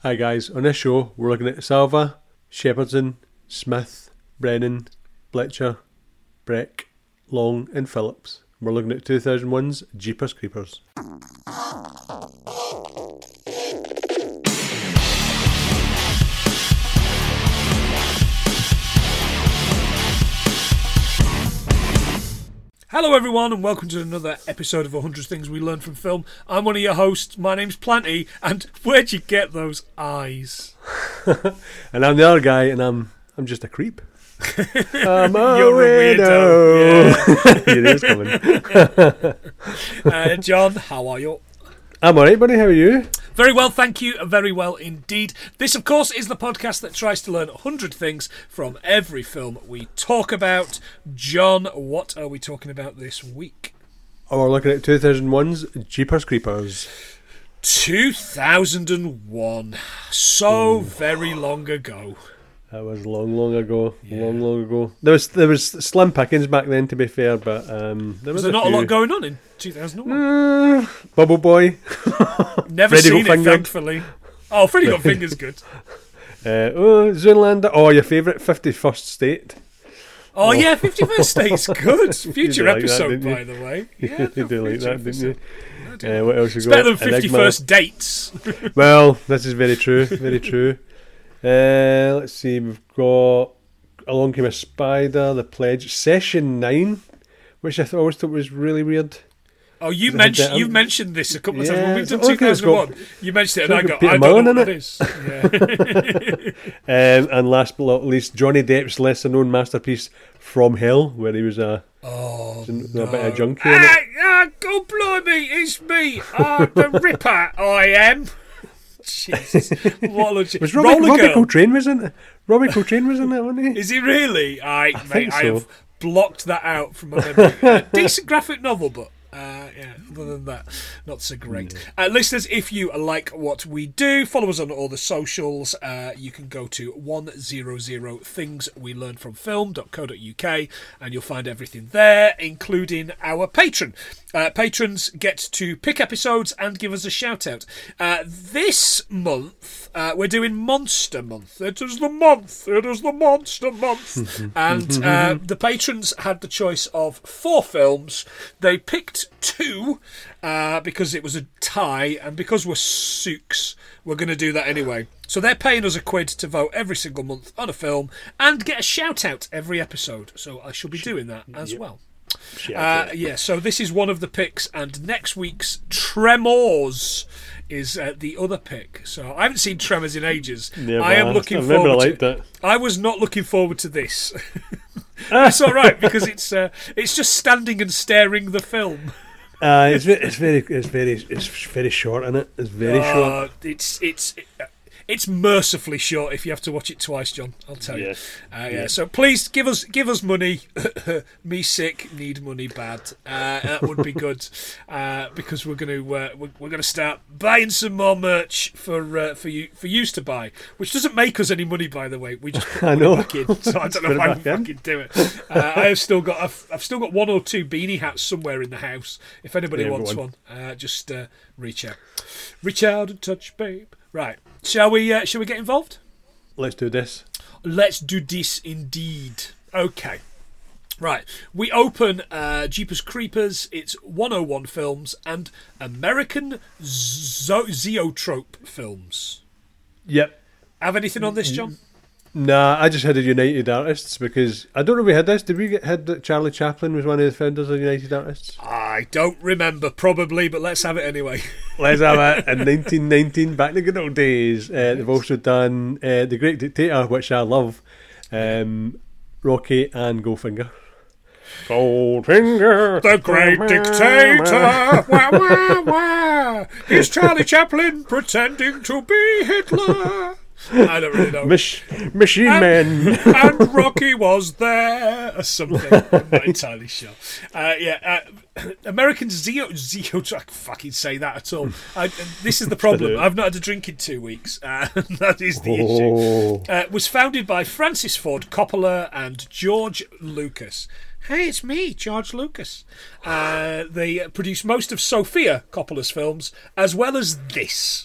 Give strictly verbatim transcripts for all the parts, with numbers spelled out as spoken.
Hi guys, on this show we're looking at Salva, Shepardson, Smith, Brennan, Bletcher, Breck, Long and Phillips. We're looking at two thousand one's Jeepers Creepers. Hello everyone and welcome to another episode of one hundred Things We Learned from Film. I'm one of your hosts, my name's Planty, and where'd you get those eyes? And I'm the other guy, and I'm I'm just a creep. I'm a You're weirdo. a weirdo. Yeah. It is coming. uh, John, how are you? I'm alright, buddy, how are you? Very well, thank you. Very well indeed. This, of course, is the podcast that tries to learn one hundred things from every film we talk about. John, what are we talking about this week? Oh, we're looking at two thousand one's Jeepers Creepers. two thousand one. So Ooh. Very long ago. That was long, long ago. Yeah. Long, long ago. There was there was slim pickings back then, to be fair, but um, there was, was there a not few. a lot going on in two thousand one? Uh, Bubble Boy. Never Freddy seen Got it, thankfully. Oh, Freddy Got Fingered's good. Uh, oh, Zoolander. Oh, your favourite fifty-first State. Oh, oh. yeah, fifty-first State's good. Future like episode, that, by the way. Yeah, you no, do like that, didn't you? Uh, what else you it's got? better than fifty-first Dates. Well, this is very true. Very true. Uh, let's see, we've got Along Came a Spider, The Pledge, Session nine, which I th- always thought was really weird. Oh, you mentioned you've mentioned this a couple of yeah, times. When we've done okay, two thousand one, you mentioned it, and I got, Peter I don't Mullen know what in it is. Yeah. um, and last but not least, Johnny Depp's lesser-known masterpiece, From Hell, where he was a, oh, was a, no. a bit of a junkie. Ah, ah, God blimey, it's me, ah, the Ripper, I am. Jesus, what a legit. Was Robbie, Robbie Coltrane was in it? Robbie Coltrane was in it, wasn't he? Is he really? I, I mate, think so. I have blocked that out from my memory. Uh, decent graphic novel, but uh, yeah, other than that, not so great. Yeah. Uh, listeners, if you like what we do, follow us on all the socials. Uh, you can go to one hundred things we learned from film dot co dot uk and you'll find everything there, including our patron. Uh, patrons get to pick episodes and give us a shout out. Uh, this month, uh, we're doing Monster Month. It is the month. It is the Monster Month. And uh, the patrons had the choice of four films. They picked two uh, because it was a tie, and because we're sooks, we're going to do that anyway. So they're paying us a quid to vote every single month on a film and get a shout out every episode. So I shall be doing that as yep. well. Uh, yeah, so this is one of the picks, and next week's Tremors is uh, the other pick. So I haven't seen Tremors in ages. Yeah, I am looking I remember forward I liked to it. I was not looking forward to this. That's all right, because it's uh, it's just standing and staring the film. Uh, it's very, it's very, it's very, it's very short, isn't it? It's very uh, short. It's it's. Uh, It's mercifully short if you have to watch it twice, John. I'll tell you. Yes. Uh, yeah. yeah. So please give us give us money. Me sick, need money bad. Uh, that would be good uh, because we're going to uh, we're, we're going to start buying some more merch for uh, for you for you to buy, which doesn't make us any money, by the way. We just put I money know. back in, so I don't know why we fucking do it. Uh, I have still got I've, I've still got one or two beanie hats somewhere in the house. If anybody yeah, wants everyone. one, uh, just uh, reach out, reach out and touch, babe. Right. Shall we uh, shall we get involved? Let's do this. Let's do this indeed. Okay. Right. We open uh, Jeepers Creepers. It's one oh one Films and American zo- Zoetrope Films. Yep. Have anything on this, John? Nah, I just had a United Artists because I don't know if we had this. Did we get had that Charlie Chaplin was one of the founders of United Artists? I don't remember, probably, but let's have it anyway. Let's have it. In nineteen nineteen, back in the good old days, uh, they've also done uh, The Great Dictator, which I love, um, Rocky and Goldfinger. Goldfinger, the Great Dictator. Wah, wah, wah. Here's Charlie Chaplin pretending to be Hitler. I don't really know. Mich- Machine and, Man. And Rocky was there or something. I'm not entirely sure. Uh, yeah, uh, American Zeo... Zeo... I can't fucking say that at all. I, this is the problem. I've not had a drink in two weeks. Uh, that is the oh. issue. Uh, was founded by Francis Ford Coppola and George Lucas. Hey, it's me, George Lucas. Uh, they produced most of Sofia Coppola's films, as well as this.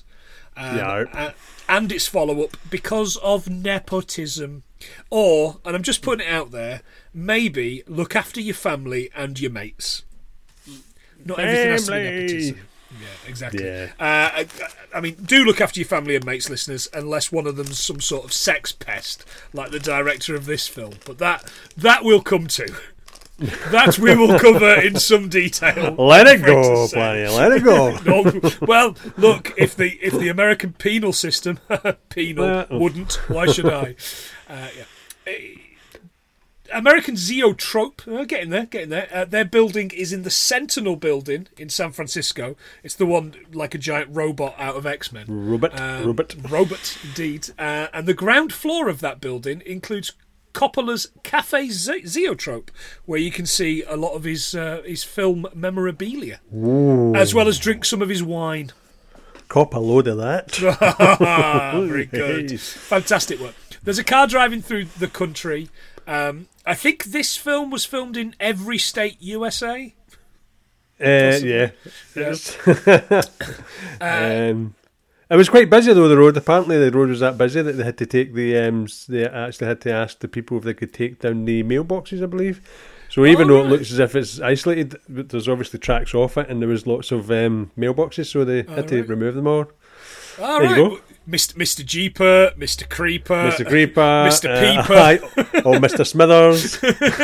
Um, Yeah. uh, and its follow-up because of nepotism. Or, and I'm just putting it out there, maybe look after your family and your mates. Not everything has to be Family. nepotism. Yeah, exactly. Yeah. Uh, I, I mean, do look after your family and mates, listeners, unless one of them's some sort of sex pest, like the director of this film. But that that we'll come to. That we will cover in some detail. Let it I'm afraid go, to say. Planny. Let it go. No, well, look, if the if the American penal system penal Uh, wouldn't, why should I? Uh, yeah. Uh, American Zoetrope, uh, getting there, getting there. Uh, their building is in the Sentinel Building in San Francisco. It's the one like a giant robot out of X-Men. Robot. Um, Robot. Robot, indeed. Uh, and the ground floor of that building includes Coppola's Cafe Ze- Zoetrope, where you can see a lot of his uh, his film memorabilia, Ooh. as well as drink some of his wine. Cop a load of that. Very good. Fantastic work. There's a car driving through the country. Um, I think this film was filmed in every state U S A. Uh, yeah. Yeah. um, it was quite busy though. The road. Apparently, the road was that busy that they had to take the. Um, s- they actually had to ask the people if they could take down the mailboxes. I believe. So even Oh, though it right. looks as if it's isolated, but there's obviously tracks off it, and there was lots of um, mailboxes, so they had to right. remove them all. All There you right. go. Mister Mister Jeeper, Mister Creeper, Mister Creeper, Mister uh, Peeper. aye, oh, Mister Smithers.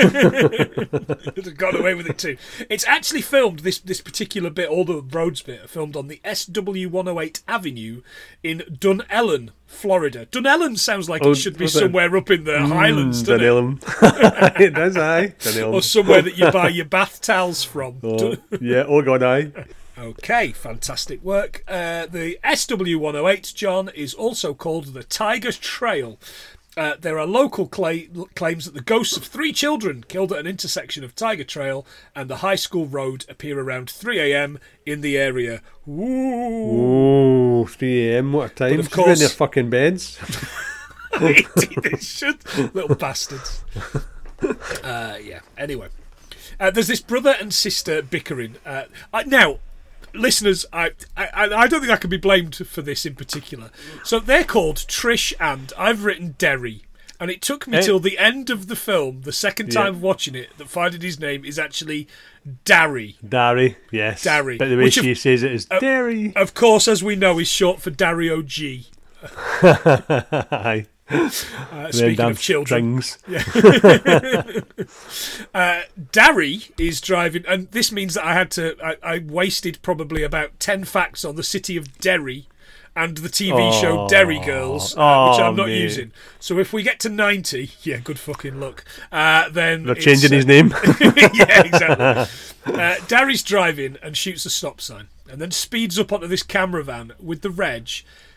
got away with it too. It's actually filmed, this this particular bit, all the roads bit, are filmed on the S W one oh eight Avenue in Dunellen, Florida. Dunellen sounds like Oh, it should be was it? somewhere up in the Highlands, doesn't it? Dunelm. It does, aye. Or Dunelm. somewhere that you buy your bath towels from. Oh, yeah, oh God, aye. Okay, fantastic work. Uh, the S W one oh eight, John, is also called the Tiger Trail. Uh, there are local cla- claims that the ghosts of three children killed at an intersection of Tiger Trail and the High School Road appear around three a.m. in the area. Ooh. Oh, three a.m, what a time. But of Should be in course- their fucking beds. Indeed they should. Little bastards. Uh, yeah, anyway. Uh, there's this brother and sister bickering. Uh, I, now, listeners, I, I I don't think I can be blamed for this in particular. So they're called Trish and I've written Derry. And it took me Eh? till the end of the film, the second time Yeah. watching it, that finding his name is actually Darry. Darry, yes. Darry. But the way Which she of- says it is uh, Derry. Of course, as we know, is short for Dario G. Aye. Uh, Them speaking damn of children. strings. Uh, Darry is driving, and this means that I had to. I, I wasted probably about ten facts on the city of Derry and the T V show Oh. Derry Girls, uh, Oh, which I'm not mate. using. So if we get to ninety, yeah, good fucking luck. Uh, then They're it's, changing uh, his name. yeah, exactly. Uh, Darry's driving and shoots a stop sign, and then speeds up onto this camera van with the reg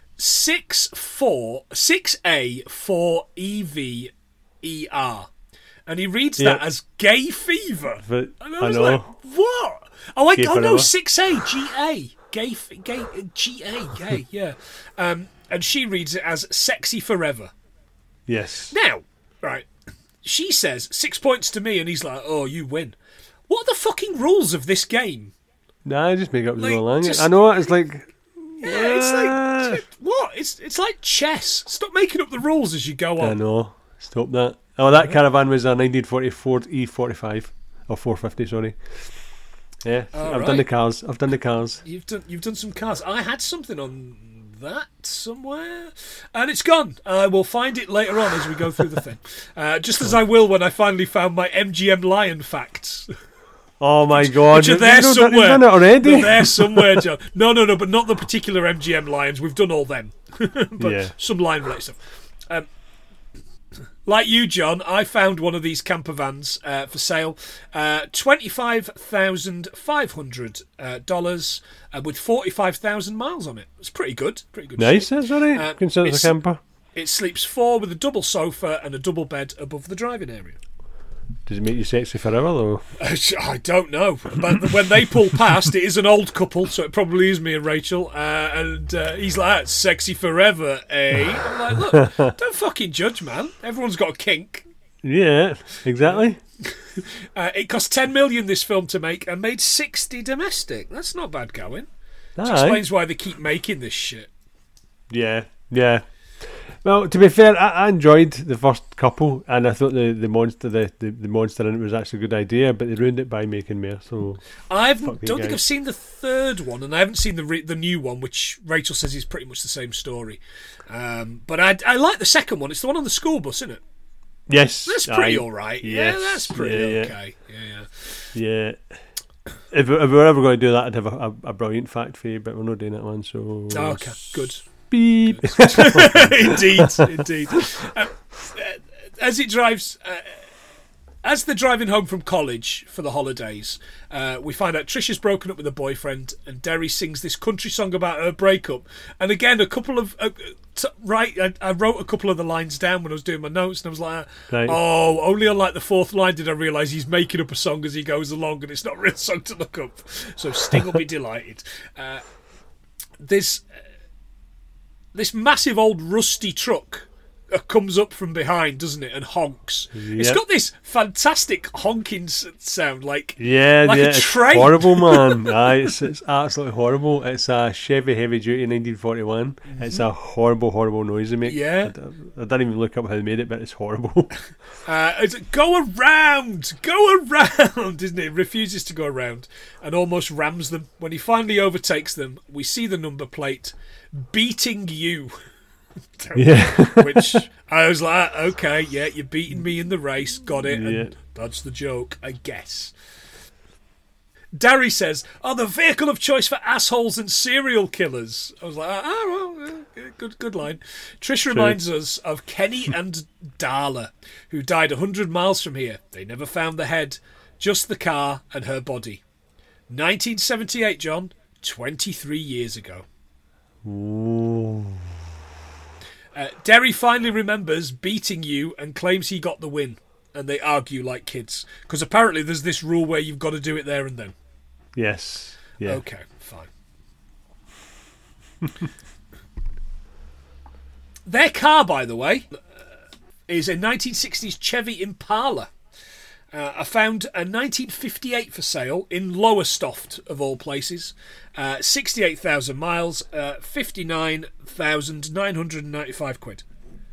six four six A four E V E R, and he reads that Yep. as gay fever. But And I I was know. like, what? Oh, I Gay oh no, forever. six A G A gay f- gay uh, G A gay yeah, um, and she reads it as sexy forever. Yes. Now, right, she says six points to me, and he's like, oh, you win. What are the fucking rules of this game? Nah, just make up the Like, whole language. just- I know, it's like... Yeah, it's Ah. like what? It's it's like chess. Stop making up the rules as you go I on. know. Stop that. Oh, that caravan was a nineteen forty-four E forty-five. Or four fifty, sorry. Yeah, All I've right. done the cars. I've done the cars. You've done you've done some cars. I had something on that somewhere, and it's gone. I will find it later on as we go through the thing. Uh, just as I will when I finally found my M G M Lion facts. Oh my god. Which are you've there done- somewhere. You've done it already? They're there somewhere, John. No, no, no, but not the particular M G M Lions. We've done all them. But Yeah. some lion related stuff. Um, like you, John, I found one of these camper vans uh, for sale. Uh, twenty-five thousand five hundred dollars uh, with forty-five thousand miles on it. It's pretty good. Pretty good. Nice, shit. that's alright. Uh, Consider it a it's- camper. It sleeps four with a double sofa and a double bed above the driving area. Does it make you sexy forever though? I don't know, but when they pull past, it is an old couple, so it probably is me and Rachel. Uh, and uh, he's like, "Sexy forever, eh?" I'm like, "Look, don't fucking judge, man. Everyone's got a kink." Yeah, exactly. Uh, it cost ten million this film to make and made sixty domestic. That's not bad going. Which Aye. explains why they keep making this shit. Yeah, yeah. Well, to be fair, I, I enjoyed the first couple, and I thought the, the monster the, the, the monster in it was actually a good idea, but they ruined it by making more. So I fuck don't you think I've guys. seen the third one, and I haven't seen the re- the new one, which Rachel says is pretty much the same story. Um, but I I like the second one. It's the one on the school bus, isn't it? Yes, That's pretty aye. all right. Yes, Yeah, that's pretty yeah, yeah. okay. Yeah, yeah. Yeah. If, we- if we were ever going to do that, I'd have a, a, a brilliant fact for you, but we're not doing that one, so... Oh, okay, good. Beep. Indeed, indeed. Uh, as it drives, uh, as they're driving home from college for the holidays, uh, we find out Trish has broken up with her boyfriend, and Derry sings this country song about her breakup. And again, a couple of uh, t- right, I, I wrote a couple of the lines down when I was doing my notes, and I was like, Right. "Oh, only on like the fourth line did I realise he's making up a song as he goes along, and it's not a real song to look up." So Sting will be delighted. Uh, there's. This massive old rusty truck uh, comes up from behind, doesn't it, and honks. It's Yep. got this fantastic honking s- sound, like Yeah, like yeah, a it's train. horrible, man. Aye, it's, it's absolutely horrible. It's a Chevy Heavy Duty nineteen forty-one. Mm-hmm. It's a horrible, horrible noise they make. Yeah. I, d- I didn't even look up how they made it, but it's horrible. Uh, it's, go around, go around, isn't it? It refuses to go around and almost rams them. When he finally overtakes them, we see the number plate, beating you. Yeah. Which I was like, okay, yeah, you're beating me in the race, got it, Yeah. and that's the joke, I guess. Darry says, "Oh, the vehicle of choice for assholes and serial killers." I was like, oh, well, uh, good, good line. Trish reminds us of Kenny and Darla, who died a hundred miles from here. They never found the head, just the car and her body. nineteen seventy-eight, John, twenty-three years ago. Ooh. Uh, Derry finally remembers beating you and claims he got the win. And they argue like kids. Because apparently there's this rule where you've got to do it there and then. Yes. Yeah. Okay, fine. Their car, by the way, uh, is a nineteen sixties Chevy Impala. Uh, I found a nineteen fifty-eight for sale in Lowestoft, of all places. Uh, sixty-eight thousand miles, uh, fifty-nine thousand nine hundred ninety-five quid.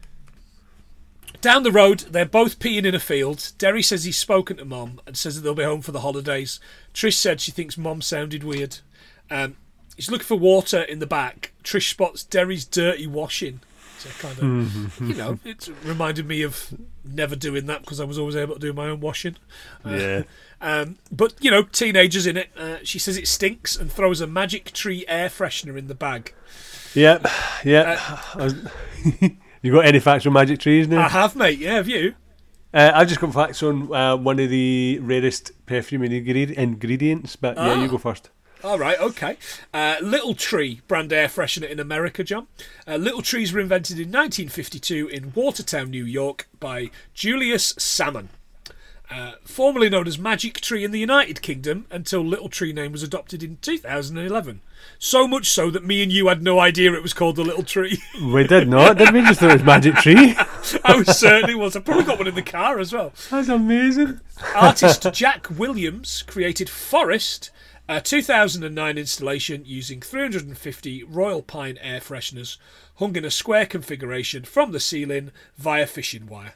Down the road, they're both peeing in a field. Derry says he's spoken to Mom and says that they'll be home for the holidays. Trish said she thinks Mom sounded weird. Um, he's looking for water in the back. Trish spots Derry's dirty washing. So kind of, you know, it reminded me of never doing that because I was always able to do my own washing. Uh, Yeah. Um, but, you know, teenagers in it. Uh, she says it stinks and throws a Magic Tree air freshener in the bag. Yep. Yep. Uh, You got any facts on Magic Trees now? I have, mate. Yeah, have you? Uh, I've just got facts on uh, one of the rarest perfume ingre- ingredients, but yeah, Ah. you go first. All right, okay. Uh, Little Tree brand air freshener in America, John. Uh, Little Trees were invented in nineteen fifty-two in Watertown, New York, by Julius Salmon. Uh, formerly known as Magic Tree in the United Kingdom until Little Tree name was adopted in two thousand eleven. So much so that me and you had no idea it was called the Little Tree. We did not, did we? Just thought it was Magic Tree. I was certainly was. I probably got one in the car as well. That's amazing. Artist Jack Williams created Forest, a two thousand nine installation using three hundred fifty Royal Pine air fresheners hung in a square configuration from the ceiling via fishing wire.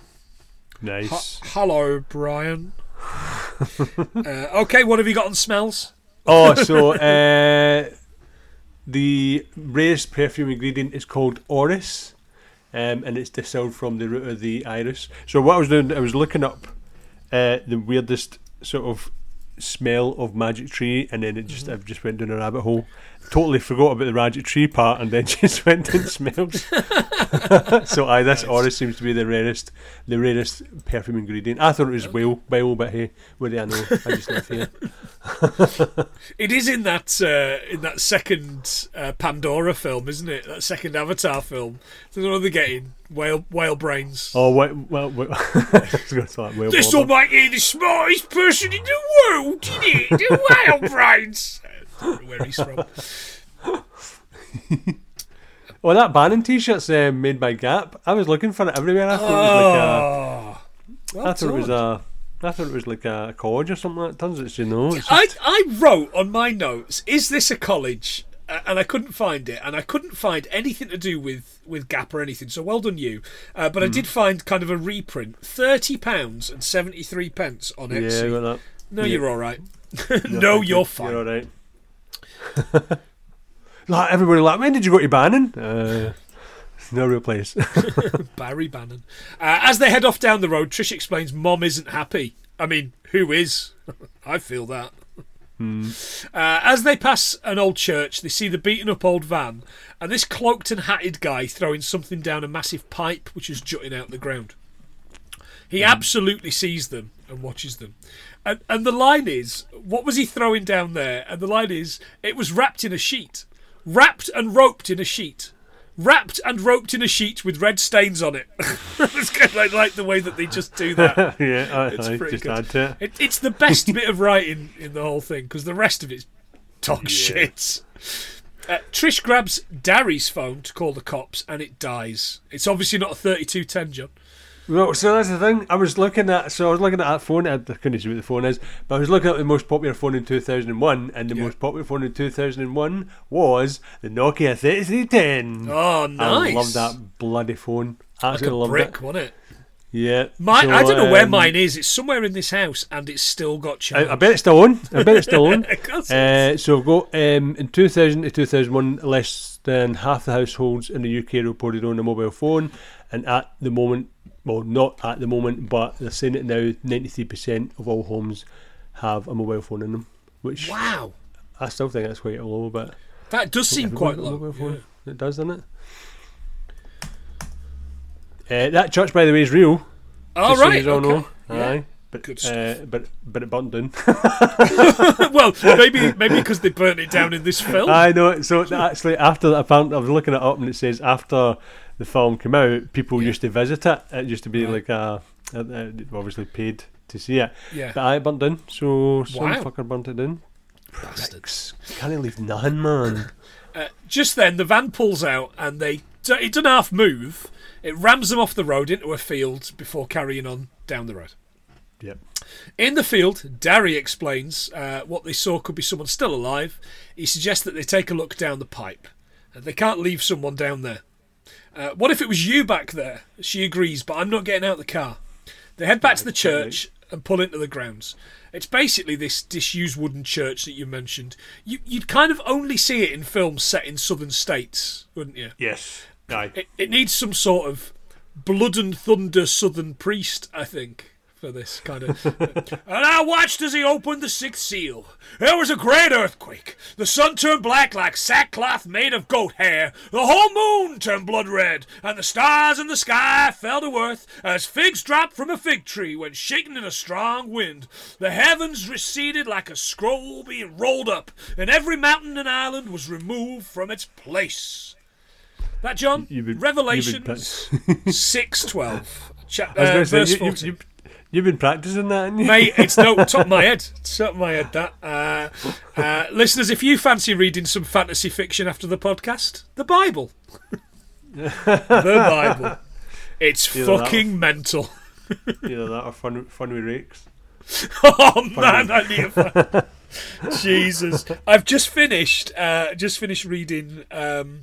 Nice. H- Hello, Brian. uh, okay, what have you got on smells? Oh, so uh, the rarest perfume ingredient is called orris, um, and it's distilled from the root of the iris. So what I was doing, I was looking up uh, the weirdest sort of smell of Magic Tree, and then it just I've just went down a rabbit hole. Totally forgot about the Magic Tree part, and then just went and smells. So aye, this Nice. orris seems to be the rarest, the rarest perfume ingredient. I thought it was whale, whale, but hey, what do I know? I just live here. It is in that uh, in that second uh, Pandora film, isn't it? That second Avatar film. So what are they getting? Whale whale brains. Oh, what? Well, well I was going to say whale This blubber. will make you the smartest person in the world, did it? The whale brains. I don't know where he's from. Oh, that Bannon t-shirt's uh, made by Gap. I was looking for it everywhere. I thought Oh, it was well like a. I thought it was done. a. I thought it was like a college or something. Like that. Turns out it's, you know. It's I, just, I wrote on my notes, is this a college? uh, and I couldn't find it, and I couldn't find anything to do with, with Gap or anything. So well done you. Uh, but mm. I did find kind of a reprint, thirty pounds and seventy three pence on Etsy. Yeah, I got that. No, yeah. you're all right. no, you're fine. You're all right. Like everybody, like, when did you go to Bannon? Uh, no real place. Barry Bannon. Uh, as they head off down the road, Trish explains Mom isn't happy. I mean, who is? I feel that. Hmm. Uh, as they pass an old church, they see the beaten up old van and this cloaked and hatted guy throwing something down a massive pipe which is jutting out the ground. He mm. absolutely sees them and watches them. And, and the line is, what was he throwing down there? And the line is, it was wrapped in a sheet. Wrapped and roped in a sheet. Wrapped and roped in a sheet with red stains on it. It's kind of like, like the way that they just do that. yeah, I, it's I pretty just good. add to it. It, it's the best bit of writing in the whole thing, because the rest of it's dog Yeah. shit. Uh, Trish grabs Darry's phone to call the cops, and it dies. It's obviously not a thirty-two ten, John. Well, so that's the thing. I was looking at, so I was looking at that phone. I couldn't see what the phone is, but I was looking at the most popular phone in two thousand one, and the Yeah. most popular phone in two thousand one was the Nokia thirty-three ten. Oh, nice. I loved that bloody phone. Like Absolutely a loved brick, it. wasn't it? Yeah. My, so, I don't know where um, mine is. It's somewhere in this house, and it's still got charge. I, I bet it's still on. I bet it's still on. Of course it uh, so go um, in two thousand to two thousand one, less than half the households in the U K reported on a mobile phone, and at the moment, well, not at the moment, but they're saying it now, ninety-three percent of all homes have a mobile phone in them, which Wow. I still think that's quite a low, but That does seem quite low. mobile phone. Yeah. It does, doesn't it? Uh, that church, by the way, is real. All just so right. you all Okay. know. Yeah. Aye. But, Good uh, but but it burnt down. Well, maybe maybe because they burnt it down in this film. I know. So actually, after that, apparently, I was looking it up, and it says after the film came out, people Yeah. used to visit it. It used to be Right. like a, a, a obviously paid to see it. Yeah. But I burnt down. So some Wow. fucker burnt it down. Bastards. Can't leave none, man. Uh, just then, the van pulls out, and they it doesn't half move. It rams them off the road into a field before carrying on down the road. Yep. In the field, Darry explains uh, what they saw could be someone still alive. He suggests that they take a look down the pipe. Uh, they can't leave someone down there. Uh, what if it was you back there? She agrees, but I'm not getting out of the car. They head back to the church and pull into the grounds. It's basically this disused wooden church that you mentioned. You, you'd kind of only see it in films set in southern states, wouldn't you? Yes. Aye. It, it needs some sort of blood and thunder southern priest, I think, for this kind of. And I watched as he opened the sixth seal. There was a great earthquake. The sun turned black like sackcloth made of goat hair. The whole moon turned blood red, and the stars in the sky fell to earth as figs dropped from a fig tree when shaken in a strong wind. The heavens receded like a scroll being rolled up, and every mountain and island was removed from its place. That, John? You've been- Revelations six twelve. Chapter, I was uh, going to say, verse you, you, fourteen. you, you've been practicing that, haven't you? Mate, it's no top of my head. It's top of my head, that. Uh, uh, listeners, if you fancy reading some fantasy fiction after the podcast, the Bible. The Bible. It's Either fucking that. mental. Either that or fun, fun with rakes. Oh, man, I need a Jesus. I've just finished, uh, just finished reading... Um,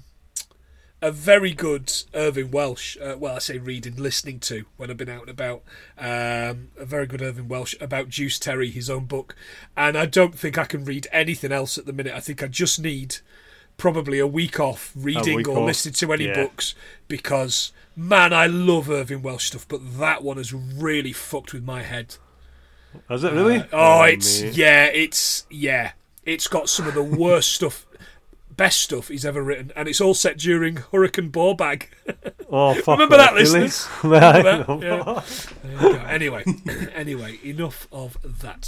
a very good Irving Welsh, uh, well, I say reading, listening to when I've been out and about. Um, a very good Irving Welsh about Juice Terry, his own book. And I don't think I can read anything else at the minute. I think I just need probably a week off reading week or off. listening to any Yeah. books because, man, I love Irving Welsh stuff, but that one has really fucked with my head. Is it really? Uh, oh, it's, mate. yeah, it's, yeah. It's got some of the worst stuff. Best stuff he's ever written, and it's all set during Hurricane Ballbag. Oh, fuck Remember that, really? listeners? Remember that? Yeah. There you go. Anyway, anyway, enough of that.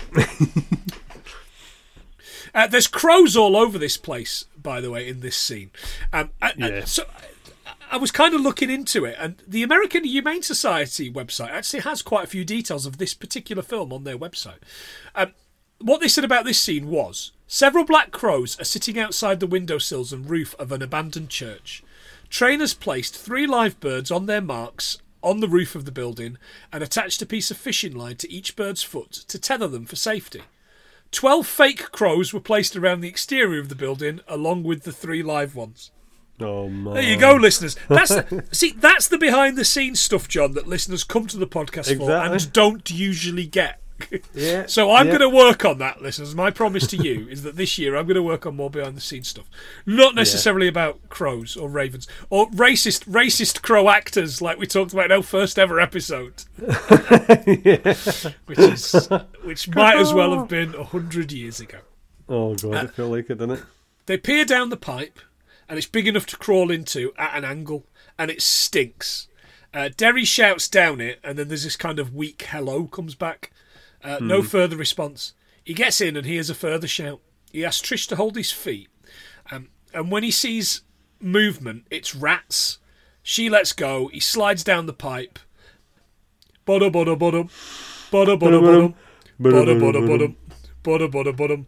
Uh, there's crows all over this place, by the way, in this scene. Um, I, Yeah. I, so I, I was kind of looking into it, and the American Humane Society website actually has quite a few details of this particular film on their website. Um, what they said about this scene was, several black crows are sitting outside the windowsills and roof of an abandoned church. Trainers placed three live birds on their marks on the roof of the building and attached a piece of fishing line to each bird's foot to tether them for safety. twelve fake crows were placed around the exterior of the building, along with the three live ones. Oh man! There you go, listeners. That's the, see, that's the behind-the-scenes stuff, John, that listeners come to the podcast Exactly. for and don't usually get. Yeah. So I'm yeah. going to work on that, listeners. My promise to you is that this year I'm going to work on more behind-the-scenes stuff, not necessarily yeah. about crows or ravens or racist, racist crow actors like we talked about in our first ever episode, yeah. which is which might as well have been a hundred years ago. Oh god, uh, I feel like it, doesn't it? They peer down the pipe, and it's big enough to crawl into at an angle, and it stinks. Uh, Derry shouts down it, and then there's this kind of weak hello comes back. Uh, no mm. further response. He gets in and hears a further shout. He asks Trish to hold his feet. Um, and when he sees movement, it's rats. She lets go. He slides down the pipe. Bada bada bada. Bada bada bada. Bada bada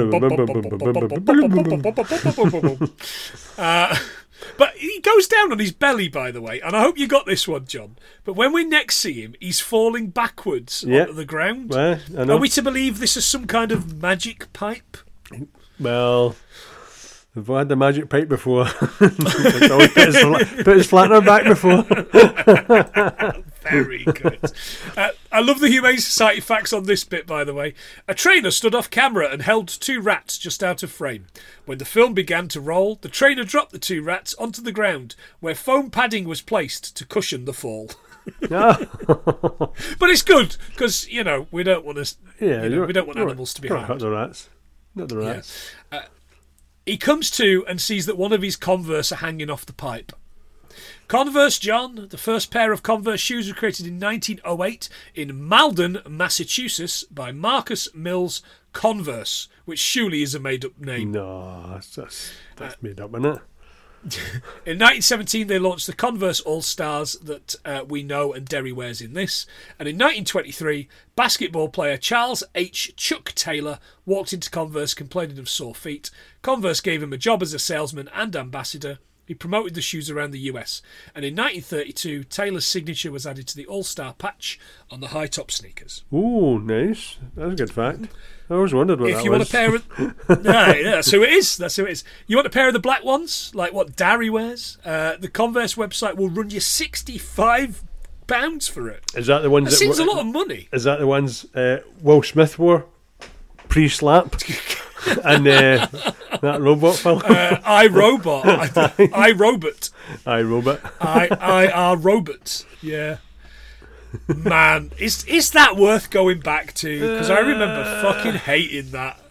bada. Bada bada. But he goes down on his belly, by the way, and I hope you got this one, John. But when we next see him, he's falling backwards yep. onto the ground. Well, I know. Are we to believe this is some kind of magic pipe? Well, we've had the magic pipe before. It's always put his, put his flattener back before. Very good. Uh, I love the Humane Society facts on this bit, by the way. A trainer stood off camera and held two rats just out of frame. When the film began to roll, the trainer dropped the two rats onto the ground, where foam padding was placed to cushion the fall. But it's good, because, you know, we don't want to, yeah, you know, we don't want animals to be harmed. Not the rats. Not the rats. Yeah. Uh, he comes to and sees that one of his Converse are hanging off the pipe. Converse, John, the first pair of Converse shoes were created in nineteen oh eight in Malden, Massachusetts by Marcus Mills Converse, which surely is a made-up name. No, that's, that's, that's uh, made up, isn't it? In nineteen seventeen, they launched the Converse All-Stars that uh, we know and Derry wears in this. And in nineteen twenty-three, basketball player Charles H. Chuck Taylor walked into Converse complaining of sore feet. Converse gave him a job as a salesman and ambassador. He promoted the shoes around the U S. And in nineteen thirty-two, Taylor's signature was added to the All-Star patch on the high-top sneakers. Ooh, nice. That's a good fact. I always wondered what if that you was. Want a pair of, no, yeah, that's who it is. That's who it is. You want a pair of the black ones, like what Derry wears? Uh, the Converse website will run you sixty-five pounds for it. Is that the ones that, that seems w- a lot of money? Is that the ones uh, Will Smith wore pre-slap? And uh, that robot film? Uh, I Robot. I, I Robot. I Robot. I I are Robot. Yeah. Man, is is that worth going back to? Because I remember fucking hating that.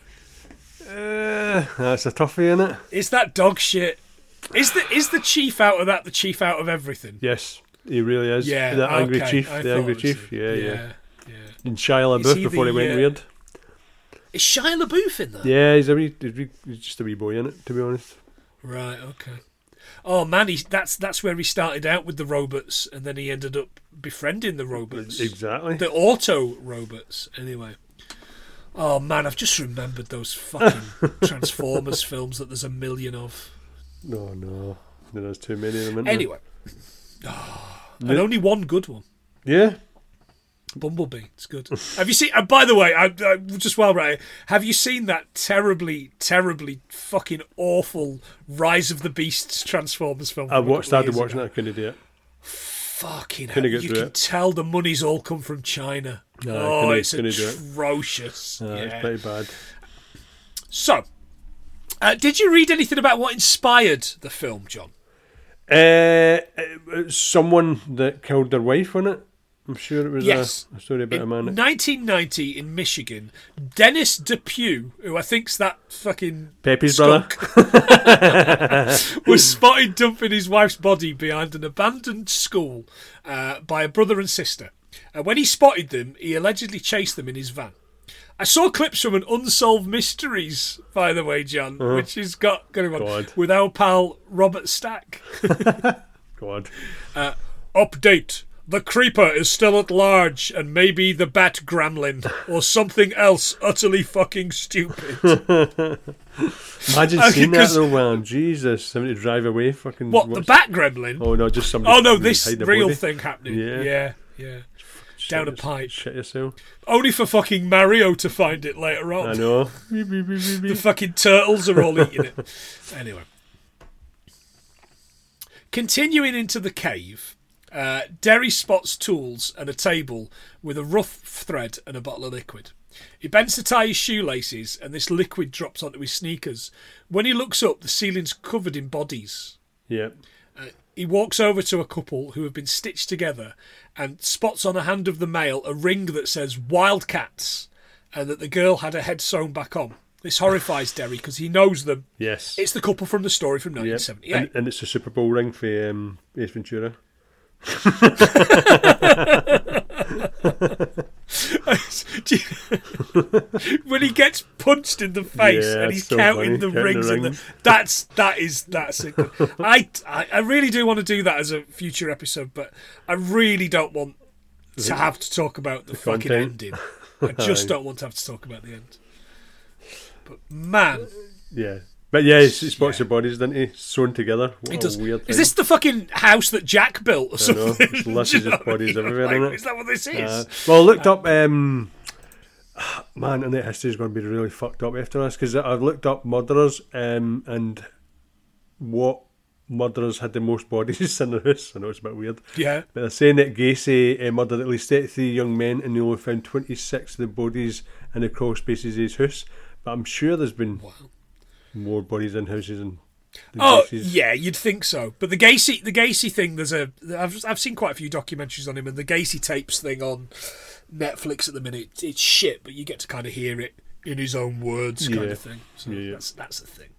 Uh, that's a toughie, isn't it? Is that dog shit? Is the is the chief out of that the chief out of everything? Yes, he really is. Yeah, the angry okay. chief. I the angry chief. Yeah, yeah, yeah. yeah. And Shia LaBeouf before he, he went uh, weird. Is Shia LaBeouf in that? Yeah, he's a wee, he's just a wee boy in it, to be honest. Right. Okay. Oh man, he, that's that's where he started out with the robots, and then he ended up befriending the robots. Exactly. The auto robots, anyway. Oh man, I've just remembered those fucking Transformers films that there's a million of. No, no, there's too many of them. Isn't anyway, oh, and yeah. only one good one. Yeah. Bumblebee, it's good. Have you seen? Uh, by the way, I, I, just while right, have you seen that terribly, terribly fucking awful Rise of the Beasts Transformers film? I watched, started watching that. I couldn't do it. Fucking hell! You can it. tell the money's all come from China. No, oh, it's atrocious. No, yeah. It's pretty bad. So, uh, did you read anything about what inspired the film, John? Uh, someone that killed their wife, wasn't it? I'm sure it was yes. a, a story about in a man. nineteen ninety in Michigan, Dennis Depew, who I think's that fucking Pepe's skunk, brother, was spotted dumping his wife's body behind an abandoned school uh, by a brother and sister. And when he spotted them, he allegedly chased them in his van. I saw clips from an Unsolved Mysteries, by the way, John, uh-huh. which has got going on God. with our pal Robert Stack. God. Uh, update. The Creeper is still at large, and maybe the Bat Gremlin, or something else utterly fucking stupid. Imagine okay, seeing that though, man. Jesus, somebody to drive away, fucking. What, the Bat Gremlin? Oh no, just somebody. Oh no, this real body. thing happening. Yeah, yeah, yeah. down a Shit- pipe. Shit yourself. Only for fucking Mario to find it later on. I know. The fucking turtles are all eating it. Anyway. Continuing into the cave, uh, Derry spots tools and a table with a rough thread and a bottle of liquid. He bends to tie his shoelaces and this liquid drops onto his sneakers. When he looks up, the ceiling's covered in bodies. Yeah. Uh, he walks over to a couple who have been stitched together and spots on a hand of the male a ring that says Wildcats and that the girl had her head sewn back on. This horrifies Derry because he knows them. Yes. It's the couple from the story from nineteen Yep. seventy-eight. And, and it's a Super Bowl ring for um, Ace Ventura. When he gets punched in the face Yeah, and he's it's so counting funny, the counting rings, the in the, rings. that's that is that's a good, I, I I really do want to do that as a future episode, but I really don't want to have to talk about the, fucking content. ending. I just don't want to have to talk about the end. But man, Yeah. But yeah, he spots Yeah. the bodies, doesn't he? Sewn together. What it a does. weird Is thing. this the fucking house that Jack built or I know. something? It's lots Do of you just know what I bodies mean? everywhere, Like, isn't it? is that what this is? Uh, well, I looked up. Um, man, internet history is going to be really fucked up after this because I've looked up murderers um, and what murderers had the most bodies in their house. I know it's a bit weird. Yeah. But they're saying that Gacy uh, murdered at least thirty-three young men and they only found twenty-six of the bodies in the crawl spaces of his house. But I'm sure there's been Wow. more bodies in houses than, than Oh Gacy's. yeah, you'd think so. But the Gacy, the Gacy thing, there's a. I've I've seen quite a few documentaries on him, and the Gacy tapes thing on Netflix at the minute. It's, it's shit, but you get to kind of hear it in his own words, kind Yeah. of thing. So Yeah, yeah. that's that's the thing.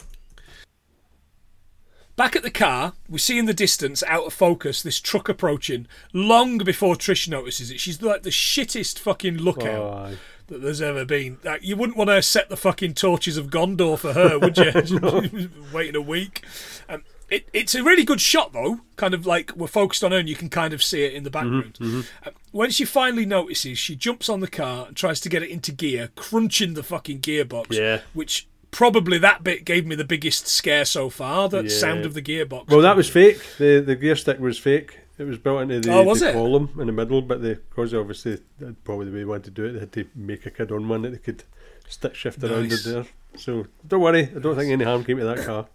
Back at the car, we see in the distance, out of focus, this truck approaching. Long before Trish notices it, she's like the shittest fucking lookout Oh, aye. that there's ever been. Like, you wouldn't want to set the fucking torches of Gondor for her, would you? Waiting a week. Um, it, it's a really good shot, though. Kind of like we're focused on her and you can kind of see it in the background. Mm-hmm, Um, when she finally notices, she jumps on the car and tries to get it into gear, crunching the fucking gearbox, Yeah. which probably that bit gave me the biggest scare so far, that Yeah. sound of the gearbox. Well, that was fake. The the gear stick was fake. It was built into the, Oh, was the it? column in the middle, but they, because obviously that's probably the way they wanted to do it, they had to make a kid on one that they could stick shift around Nice. it there. So don't worry, I don't think any harm came to that car.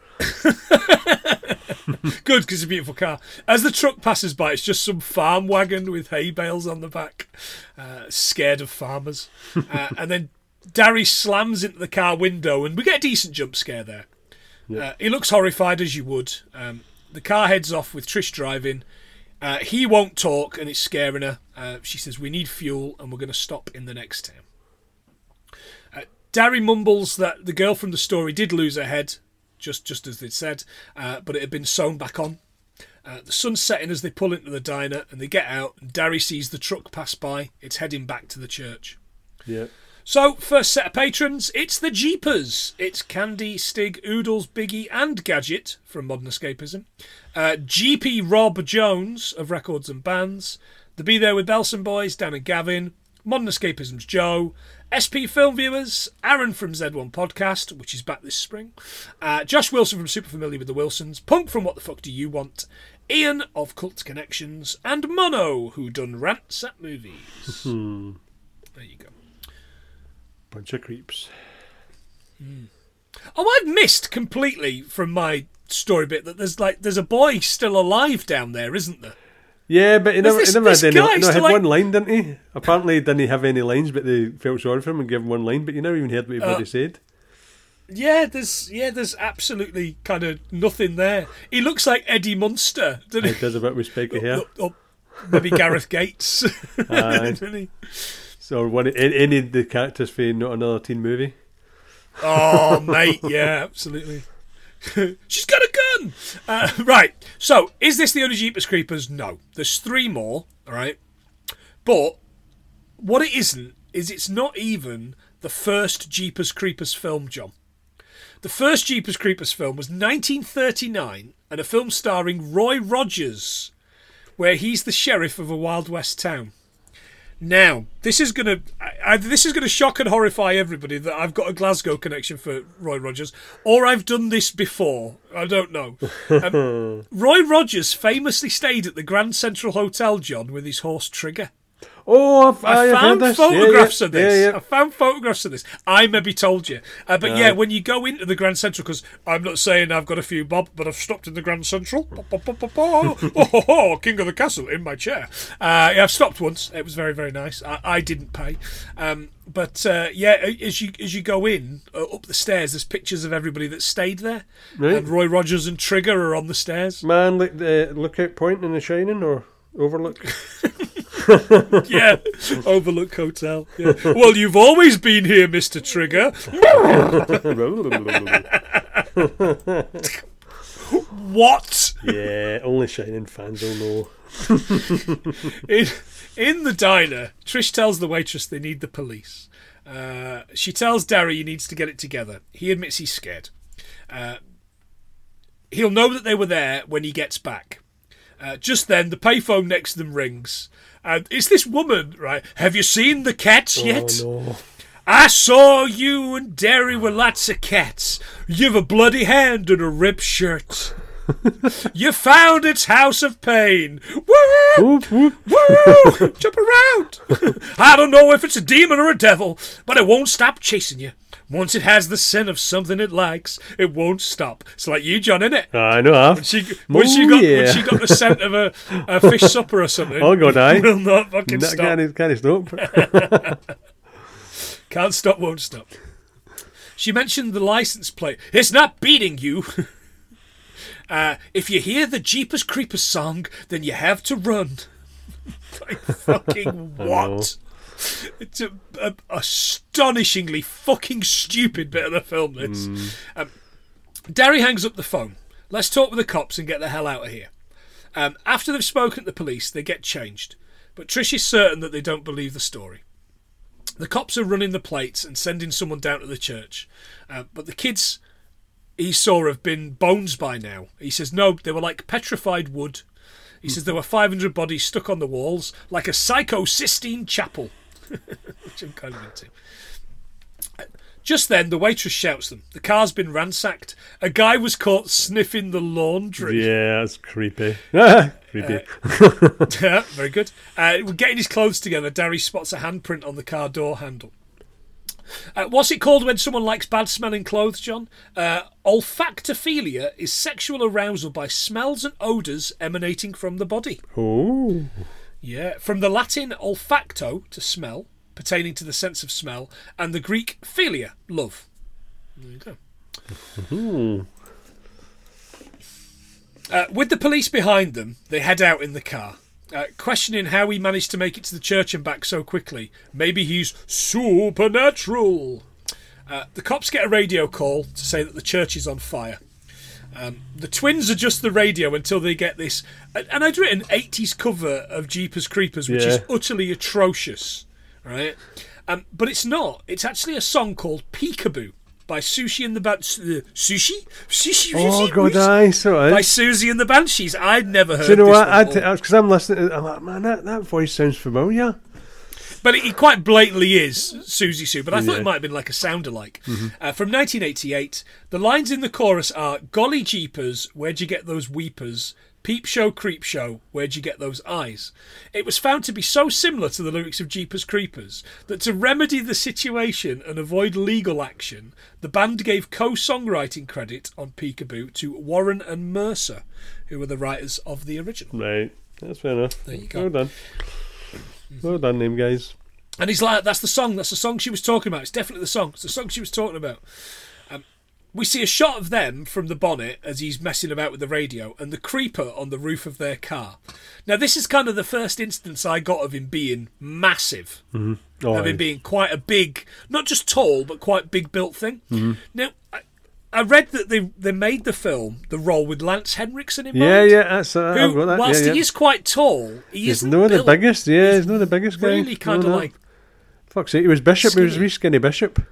Good, because it's a beautiful car. As the truck passes by, it's just some farm wagon with hay bales on the back, uh, scared of farmers. Uh, and then Darry slams into the car window, and we get a decent jump scare there. Yep. Uh, he looks horrified, as you would. Um, the car heads off with Trish driving. Uh, he won't talk, and it's scaring her. Uh, she says, "We need fuel, and we're going to stop in the next town." Uh, Darry mumbles that the girl from the story did lose her head, just just as they'd said, uh, but it had been sewn back on. Uh, the sun's setting as they pull into the diner, and they get out, and Darry sees the truck pass by. It's heading back to the church. Yeah. So, first set of patrons, it's the Jeepers. It's Candy, Stig, Oodles, Biggie, and Gadget from Modern Escapism. Uh, G P Rob Jones of Records and Bands. The Be There with Belson Boys, Dan and Gavin. Modern Escapism's Joe. S P Film Viewers, Aaron from Z one Podcast, which is back this spring. Uh, Josh Wilson from Super Familiar with the Wilsons. Punk from What the Fuck Do You Want? Ian of Cult Connections. And Mono, who done Rants at Movies. There you go. Bunch of creeps. Oh, I've missed completely from my story bit that there's like there's a boy still alive down there, isn't there? Yeah, but he never, this- he never this had any. guy No, he had still like- one line, didn't he? Apparently, he didn't have any lines, but they felt sorry for him and gave him one line. But you never even heard what he Uh, bloody said. Yeah, there's yeah, there's absolutely kind of nothing there. He looks like Eddie Munster, doesn't He he? does a bit with spiky hair. Or, or maybe Gareth Gates. Aye. Doesn't he? So one, any, any of the characters for Not Another Teen Movie. Oh, mate, yeah, absolutely. She's got a gun! Uh, right, so, is this the only Jeepers Creepers? No. There's three more, alright? But, what it isn't, is it's not even the first Jeepers Creepers film, John. The first Jeepers Creepers film was nineteen thirty-nine, and a film starring Roy Rogers, where he's the sheriff of a Wild West town. Now, this is gonna I, I, this is gonna shock and horrify everybody that I've got a Glasgow connection for Roy Rogers, or I've done this before. I don't know. Um, Roy Rogers famously stayed at the Grand Central Hotel, John, with his horse Trigger. Oh, I've, I I've found heard this. photographs yeah, yeah, of this. Yeah, yeah. I found photographs of this. I maybe told you. Uh, but yeah, Aye. when you go into the Grand Central, because I'm not saying I've got a few bob, but I've stopped in the Grand Central. Ba, ba, ba, ba, ba. Oh, ho, ho, King of the Castle in my chair. Uh, yeah, I've stopped once. It was very, very nice. I, I didn't pay. Um, but uh, yeah, as you as you go in uh, up the stairs, there's pictures of everybody that stayed there. Right. And Roy Rogers and Trigger are on the stairs. Man, like the lookout point in The Shining or Overlook. Yeah, Overlook Hotel. Yeah. Well, you've always been here, Mister Trigger. What? Yeah, only Shining fans will know. In, in the diner, Trish tells the waitress they need the police. Uh, she tells Derry he needs to get it together. He admits he's scared. Uh, he'll know that they were there when he gets back. Uh, just then, the payphone next to them rings. And it's this woman, right? Have you seen the cats yet? Oh, no. I saw you and Derry with lots of cats. You've a bloody hand and a ripped shirt. You found its house of pain. Woo! Whoop, whoop. Woo! Jump around. I don't know if it's a demon or a devil, but it won't stop chasing you. Once it has the scent of something it likes, it won't stop. It's like you, John, innit? I know, huh? When she, when, Oh, she got, yeah. when she got the scent of a, a fish supper or something, Oh, God, aye. will not fucking That stop. can't, can't stop. Can't stop, won't stop. She mentioned the license plate. It's not beating you. uh, if you hear the Jeepers Creepers song, then you have to run. Like fucking what? It's a, a astonishingly fucking stupid bit of the film. This. Mm. Um, Derry hangs up the phone. Let's talk with the cops and get the hell out of here. Um, after they've spoken to the police, they get changed. But Trish is certain that they don't believe the story. The cops are running the plates and sending someone down to the church. Uh, but the kids he saw have been bones by now. He says, no, they were like petrified wood. He says there were five hundred bodies stuck on the walls, like a Psycho-Sistine chapel. Which I'm kind of into. Just then, the waitress shouts them. The car's been ransacked. A guy was caught sniffing the laundry. Yeah, that's creepy. Creepy. Uh, yeah, very good. Uh, we're getting his clothes together. Derry spots a handprint on the car door handle. Uh, what's it called when someone likes bad-smelling clothes, John? Uh, olfactophilia is sexual arousal by smells and odours emanating from the body. Oh. Yeah, from the Latin olfacto, to smell, pertaining to the sense of smell, and the Greek philia, love. There you go. Hmm. Uh, with the police behind them, they head out in the car, uh, questioning how he managed to make it to the church and back so quickly. Maybe he's supernatural. Uh, the cops get a radio call to say that the church is on fire. Um, the twins adjust the radio until they get this, and I'd written eighties cover of Jeepers Creepers, which Yeah. is utterly atrocious, right? Um, but it's not. It's actually a song called Peekaboo by Sushi and the Ban- uh, Sushi? Sushi? Oh, Sushi? God, aye, so it By is. Susie and the Banshees. I'd never heard Do you know this what? one Because before. I'm listening to it, I'm like, man, that, that voice sounds familiar. But he quite blatantly is Susie Sue, but I thought Yeah. it might have been like a sound-alike. Uh, from nineteen eighty-eight, the lines in the chorus are, golly jeepers, where'd you get those weepers? Peep show, creep show, where'd you get those eyes? It was found to be so similar to the lyrics of Jeepers Creepers that to remedy the situation and avoid legal action, the band gave co-songwriting credit on Peekaboo to Warren and Mercer, who were the writers of the original. Right, that's fair enough. There you go. Well done. Well done, them guys. And he's like, that's the song, that's the song she was talking about. It's definitely the song. It's the song she was talking about. Um, we see a shot of them from the bonnet as he's messing about with the radio and the creeper on the roof of their car. Now, this is kind of the first instance I got of him being massive. Mm-hmm. Oh, Of him aye. being quite a big, not just tall, but quite big built thing. Mm-hmm. Now, I, I read that they they made the film, the role with Lance Henriksen in Yeah, mind. yeah, that's uh, I've Who, got that. whilst yeah, yeah. he is quite tall, he He's isn't not the built biggest, yeah, he's not the biggest guy. really kind No, of no. like Fuck's sake, he was Bishop, he was Skinny. wee skinny Bishop.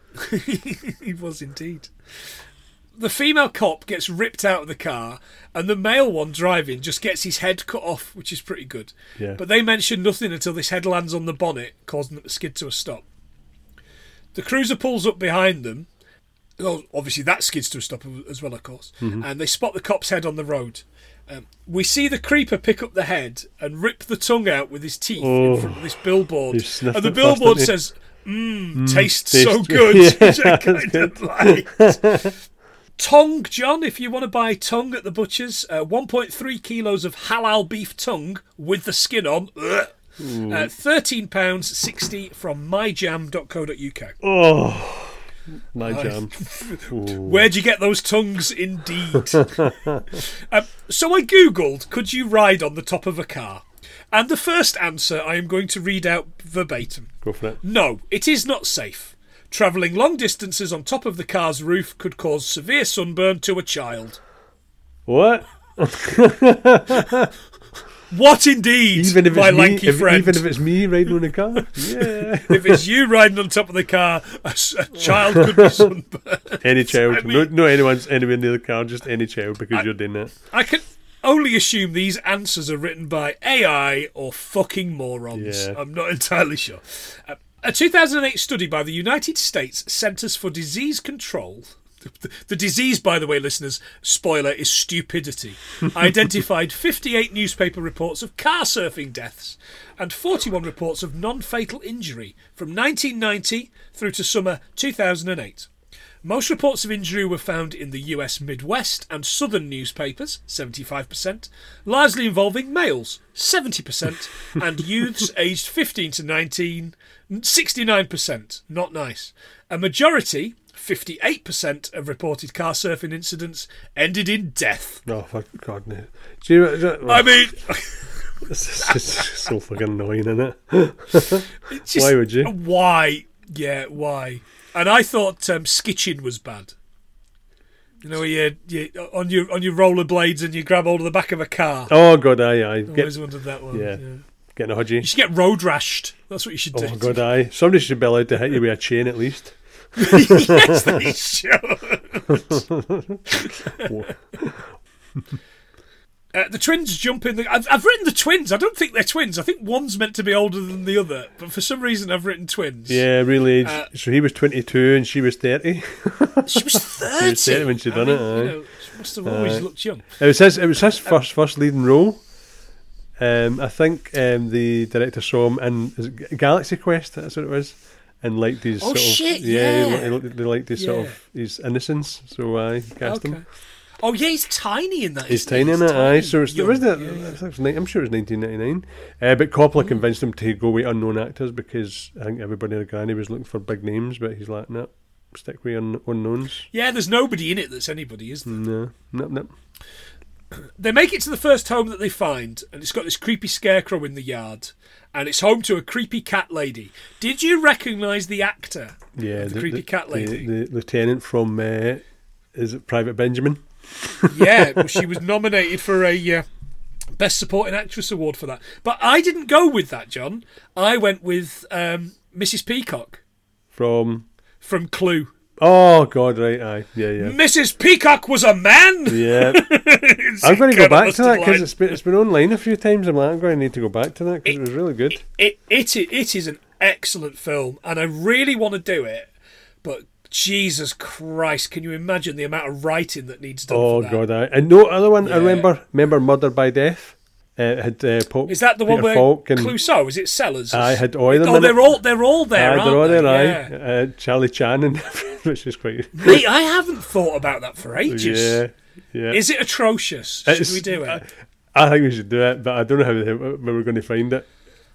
he was indeed. The female cop gets ripped out of the car, and the male one driving just gets his head cut off, which is pretty good. Yeah. But they mention nothing until this head lands on the bonnet, causing them to skid to a stop. The cruiser pulls up behind them. Oh, obviously, that skids to a stop as well, of course. Mm-hmm. And they spot the cop's head on the road. Um, we see the creeper pick up the head and rip the tongue out with his teeth Oh. in front of this billboard. He sniffed And the it first, billboard didn't he? says, mmm, Mm, tastes taste- so good. Yeah, Which I that's kind of liked. Tongue, John, if you want to buy tongue at the butcher's, uh, one point three kilos of halal beef tongue with the skin on. Ugh. Uh, thirteen pounds sixty from my jam dot co dot uk. Oh, my jam. Where'd you get those tongues, indeed? um, so I googled, could you ride on the top of a car? And the first answer I am going to read out verbatim. Go for it. No, it is not safe. Travelling long distances on top of the car's roof could cause severe sunburn to a child. What? What indeed, Even if my it's me, lanky if, friend? even if it's me riding on a car, yeah. If it's you riding on top of the car, a, s- a child could be sunburned. Any child, I mean- no, no anyone's anywhere near the car, just any child because I- you're doing that. I can only assume these answers are written by A I or fucking morons. Yeah. I'm not entirely sure. Uh, a two thousand eight study by the United States Centers for Disease Control. The, the disease, by the way, listeners, spoiler, is stupidity. Identified fifty-eight newspaper reports of car surfing deaths and forty-one reports of non-fatal injury from nineteen ninety through to summer two thousand eight. Most reports of injury were found in the U S Midwest and Southern newspapers, seventy-five percent, largely involving males, seventy percent, and youths aged fifteen to nineteen, sixty-nine percent. Not nice. A majority, fifty-eight percent, of reported car surfing incidents ended in death. Oh, for God, no. Do you, do you- I mean, it's just so fucking annoying, isn't it? it's just, Why would you? Why? Yeah, why? And I thought um, skitching was bad. You know, where you, you on your on your rollerblades and you grab hold of the back of a car. Oh, God, aye, aye. I Get, always wondered that one. yeah. Yeah. getting a You hudgy. should get road rashed. That's what you should do. Oh, God, aye. Somebody should be allowed to hit you with a chain at least. Yes, they should. Uh, the twins jump in the... I've, I've written the twins. I don't think they're twins. I think one's meant to be older than the other. But for some reason, I've written twins. Yeah, really. Uh, so he was twenty-two and she was thirty. She was thirty. She was thirty when she I done mean, it, aye. You know, she must have always Aye. looked young. It was his. It was his first first leading role. Um, I think um, the director saw him in is it Galaxy Quest. That's what it was, and liked his Oh, sort shit, of yeah. He, yeah. li- he, li- they liked his sort Yeah. of his innocence. So I cast Okay. him. Oh, yeah, he's tiny in that. He's isn't he? tiny in it, aye. tiny. So it's, Young. was that? Yeah, yeah. I think it was ni- I'm sure it was nineteen ninety-nine. Uh, but Coppola convinced him to go with unknown actors because I think everybody in the granny was looking for big names, but he's like, no, stick with un- unknowns. Yeah, there's nobody in it that's anybody, is there? No, no, no. They make it to the first home that they find, and it's got this creepy scarecrow in the yard, and it's home to a creepy cat lady. Did you recognise the actor? Yeah, of the, creepy cat lady. The, the lieutenant from uh, is it Private Benjamin? Yeah, well, she was nominated for a uh, Best Supporting Actress award for that. But I didn't go with that, John. I went with um, Missus Peacock From from Clue. oh God, right, aye, yeah, yeah, Missus Peacock was a man. yeah. It's I'm going to go kinda back must to have that because lied. it's been it's been online a few times. I'm like, I'm going to need to go back to that because it, was really good. It, it, it, it is an excellent film, and I really want to do it, but Jesus Christ, can you imagine the amount of writing that needs done Oh for that? God, aye. And no other one. I Yeah. remember remember Murder by Death. Uh, it had uh, Pope, Is that the Peter one where Falk and Clouseau? Is it Sellers? I had all of them. Oh, in they're it. all they're all there, Aye, aren't they're all they? there. Yeah. Aye. Uh, Charlie Chan and which is quite. Mate, I haven't thought about that for ages. Yeah, yeah. Is it atrocious? Should It's- we do it? I, I think we should do it, but I don't know how the- where we're going to find it.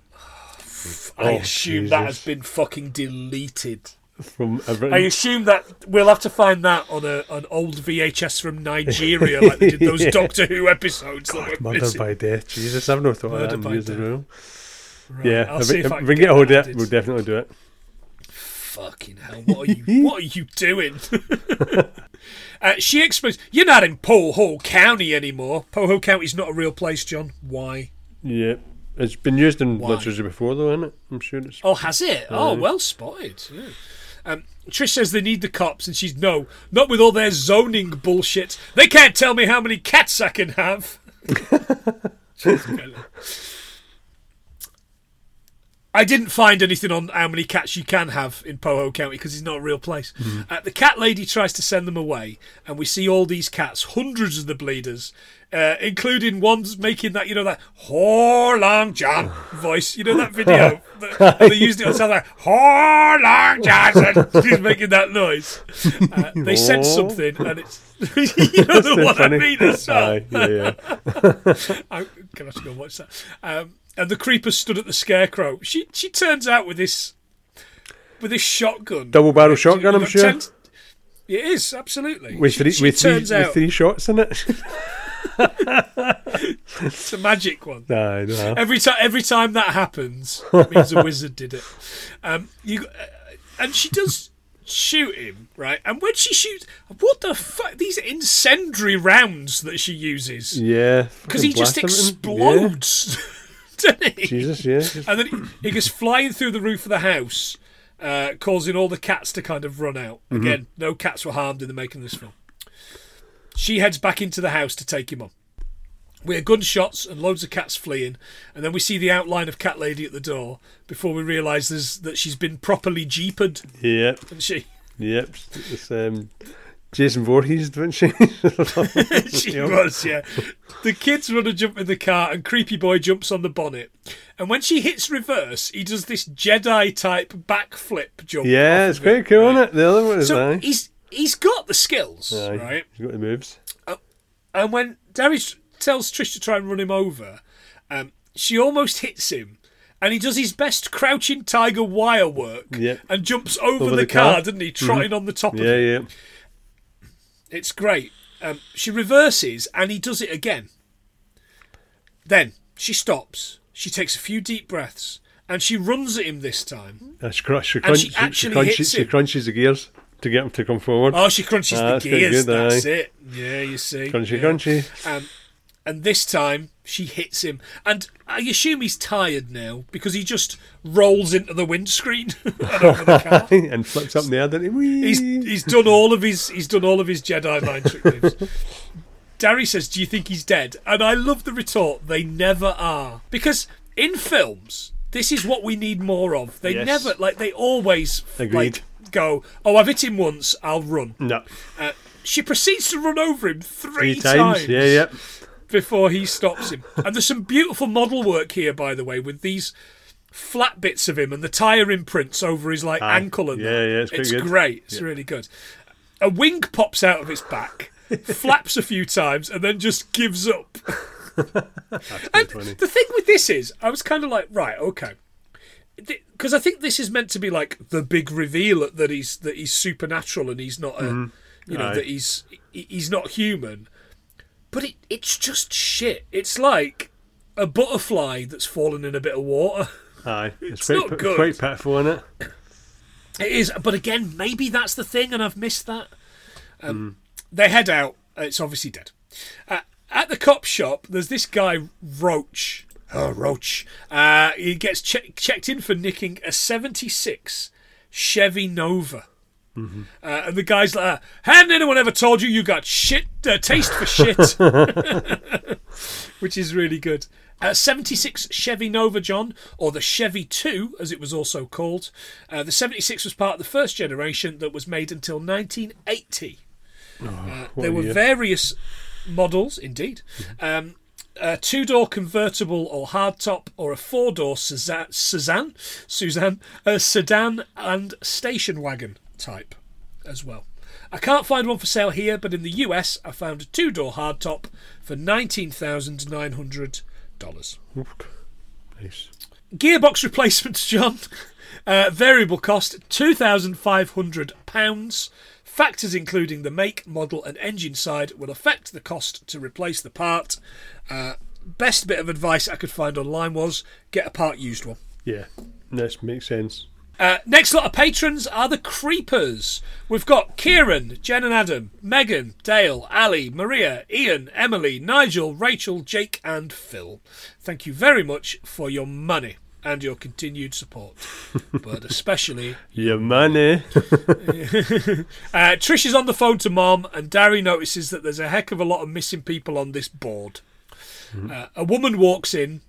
I oh, assume that has Jesus. been fucking deleted. From everything. I assume that we'll have to find that on a an old V H S from Nigeria, like they did those Yeah. Doctor Who episodes. that were Murder missing. by Death. Jesus, I've not thought Murder of that by in years as Death. well. Right, Yeah, I'll if, see we, if, if I can we get get a hold that of it, added. we'll definitely do it. Fucking hell! What are you? What are you doing? uh, she explains, "You're not in Poho County anymore. Poho County's not a real place, John. Why? Yeah, it's been used in Why? literature before, though, isn't it? I'm sure it's. Oh, has it? Oh, well spotted. Yeah. Um, Trish says they need the cops, and she's no, not with all their zoning bullshit. They can't tell me how many cats I can have. I didn't find anything on how many cats you can have in Poho County because it's not a real place. Mm. Uh, the cat lady tries to send them away, and we see all these cats, hundreds of the bleeders, uh, including ones making that, you know, that "Ho Long John" voice. You know that video? that, they used it on South like "Ho Long Johnson." He's making that noise. Uh, they sent something, and it's you know the one funny. I mean as well. Uh, yeah, yeah. I'm gonna have to go and watch that. Um, And the creeper stood at the scarecrow. She she turns out with this with this shotgun, double barrel shotgun. I'm sure ten, it is absolutely with three, she, she with, three turns out, with three shots in it. It's a magic one. No, no. Every time every time that happens, it means a wizard did it. Um, you uh, and she does shoot him, right? And when she shoots, what the fuck? These incendiary rounds that she uses. Yeah, because he just explodes. Yeah. He? Jesus, yeah. And then he, he goes flying through the roof of the house, uh, causing all the cats to kind of run out. Mm-hmm. Again, no cats were harmed in the making of this film. She heads back into the house to take him on. We hear gunshots and loads of cats fleeing, and then we see the outline of Cat Lady at the door before we realise that she's been properly jeeped. Yep. Hasn't she? Yep. It's um, Jason Voorhees, didn't she? She was, yeah. The kids run and jump in the car, and Creepy Boy jumps on the bonnet. And when she hits reverse, he does this Jedi-type backflip jump. Yeah, it's quite cool, isn't it? The other one is so nice. He's, he's got the skills, Aye, right? He's got the moves. Uh, and when Darius tells Trish to try and run him over, um, she almost hits him. And he does his best crouching tiger wire work yep. and jumps over, over the, the car, car, doesn't he? Trotting mm-hmm. on the top yeah, of it. Yeah, yeah. It's great. Um, she reverses and he does it again. Then she stops. She takes a few deep breaths and she runs at him this time. Uh, she, crunch, she, and crunch, she she, actually she, crunches, hits she him. crunches the gears to get him to come forward. Oh, she crunches ah, the gears. Good, that's aye. it. Yeah, you see. Crunchy, yeah. crunchy. Um, and this time she hits him. And I assume he's tired now because he just rolls into the windscreen and over the car. And flips up in the air, doesn't he? He's he's done all of his he's done all of his Jedi mind trick moves. Darry says, "Do you think he's dead?" And I love the retort. They never are, because in films, this is what we need more of. They yes. never like they always Agreed. like go, "Oh, I've hit him once. I'll run." No. Uh, she proceeds to run over him three, three times. times. Yeah, yeah. Before he stops him. And there's some beautiful model work here, by the way, with these flat bits of him and the tyre imprints over his like Aye. ankle and yeah, that. yeah, it's, it's good. great. It's yeah. really good. A wing pops out of its back, flaps a few times, and then just gives up. And funny. The thing with this is, I was kind of like, right, okay, because I think this is meant to be like the big reveal that he's that he's supernatural and he's not a, mm-hmm. you know, Aye. that he's he's not human. But it, it's just shit. It's like a butterfly that's fallen in a bit of water. Aye, it's, It's quite, not p- good. quite pitiful, isn't it? It is, but again, maybe that's the thing, and I've missed that. Um, Mm. They head out. It's obviously dead. Uh, at the cop shop, there's this guy, Roach. Oh, Roach. Uh, he gets che- checked in for nicking a seventy-six Chevy Nova. Mm-hmm. Uh, and the guy's like, "Hadn't anyone ever told you you got shit uh, taste for shit?" Which is really good. Uh, seventy-six Chevy Nova, John, or the Chevy two, as it was also called. Uh, the seventy-six was part of the first generation that was made until nineteen eighty. Oh, uh, what there a were year. various models, indeed. Um, a two-door convertible or hardtop, or a four-door Suzanne, Suzanne, Suzanne, a sedan and station wagon type as well. I can't find one for sale here, but in the U S I found a two-door hardtop for nineteen thousand nine hundred dollars. Nice. Gearbox replacements, John. Uh, variable cost two thousand five hundred pounds. Factors including the make, model and engine side will affect the cost to replace the part. Uh, best bit of advice I could find online was get a part used one. Yeah, that makes sense. Uh, next lot of patrons are the Creepers. We've got Kieran, Jen and Adam, Megan, Dale, Ali, Maria, Ian, Emily, Nigel, Rachel, Jake and Phil. Thank you very much for your money and your continued support, but especially your money. uh, Trish is on the phone to Mom, and Darry notices that there's a heck of a lot of missing people on this board. Mm-hmm. Uh, a woman walks in,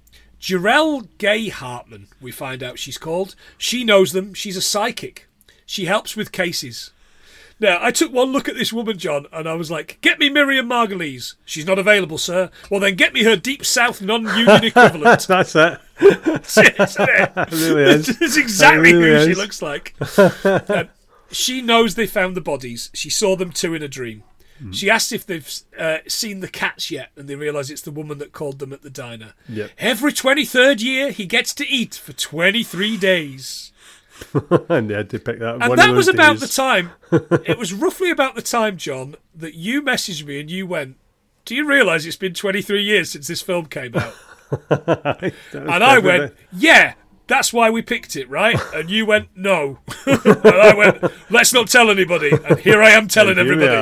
Jarell Gay Hartman, we find out she's called. She knows them. She's a psychic. She helps with cases. Now, I took one look at this woman, John, and I was like, get me Miriam Margolyes. She's not available, sir. Well, then get me her Deep South non-union equivalent. That's it. That's it, isn't it? It really is. It's exactly It really who is. she looks like. Um, she knows they found the bodies. She saw them too in a dream. Mm. She asks if they've uh, seen the cats yet, and they realise it's the woman that called them at the diner. Yep. Every twenty-third year, he gets to eat for twenty-three days. And they had to pick that. And one that of was those about days. the time, it was roughly about the time, John, that you messaged me and you went, do you realise it's been twenty-three years since this film came out? And I went, yeah, that's why we picked it, right? And you went, no. And I went, let's not tell anybody. And here I am telling And here we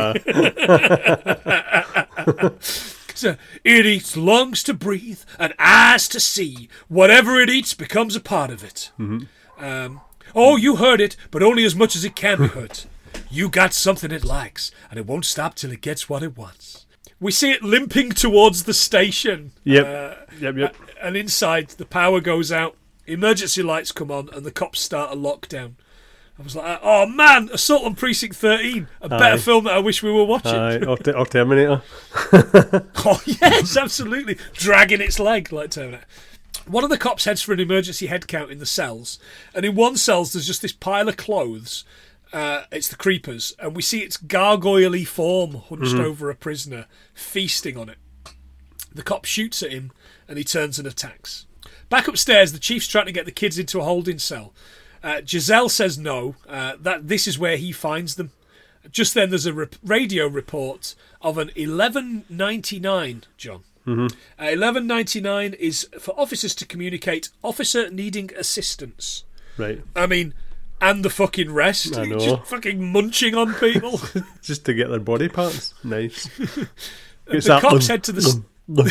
everybody. So, it eats lungs to breathe and eyes to see. Whatever it eats becomes a part of it. Mm-hmm. Um, oh, you heard it, but only as much as it can be heard. You got something it likes, and it won't stop till it gets what it wants. We see it limping towards the station. Yep. Uh, yep, yep. And inside, the power goes out, emergency lights come on, and the cops start a lockdown. I was like, oh man, Assault on Precinct thirteen, a better Aye. film that I wish we were watching. Aye, or, t- or Terminator. Oh yes, absolutely. Dragging its leg like Terminator. One of the cops heads for an emergency head count in the cells, and in one cell there's just this pile of clothes. Uh, it's the creepers, and we see its gargoyle-y form hunched Mm-hmm. over a prisoner, feasting on it. The cop shoots at him, and he turns and attacks. Back upstairs, the chief's trying to get the kids into a holding cell. Uh, Giselle says no, uh, that this is where he finds them. Just then there's a rep- radio report of an eleven ninety-nine, John. Mm-hmm. Uh, eleven ninety-nine is for officers to communicate officer needing assistance. Right. I mean, and the fucking rest. I know. Just fucking munching on people. Just to get their body parts. Nice. The cops head to the...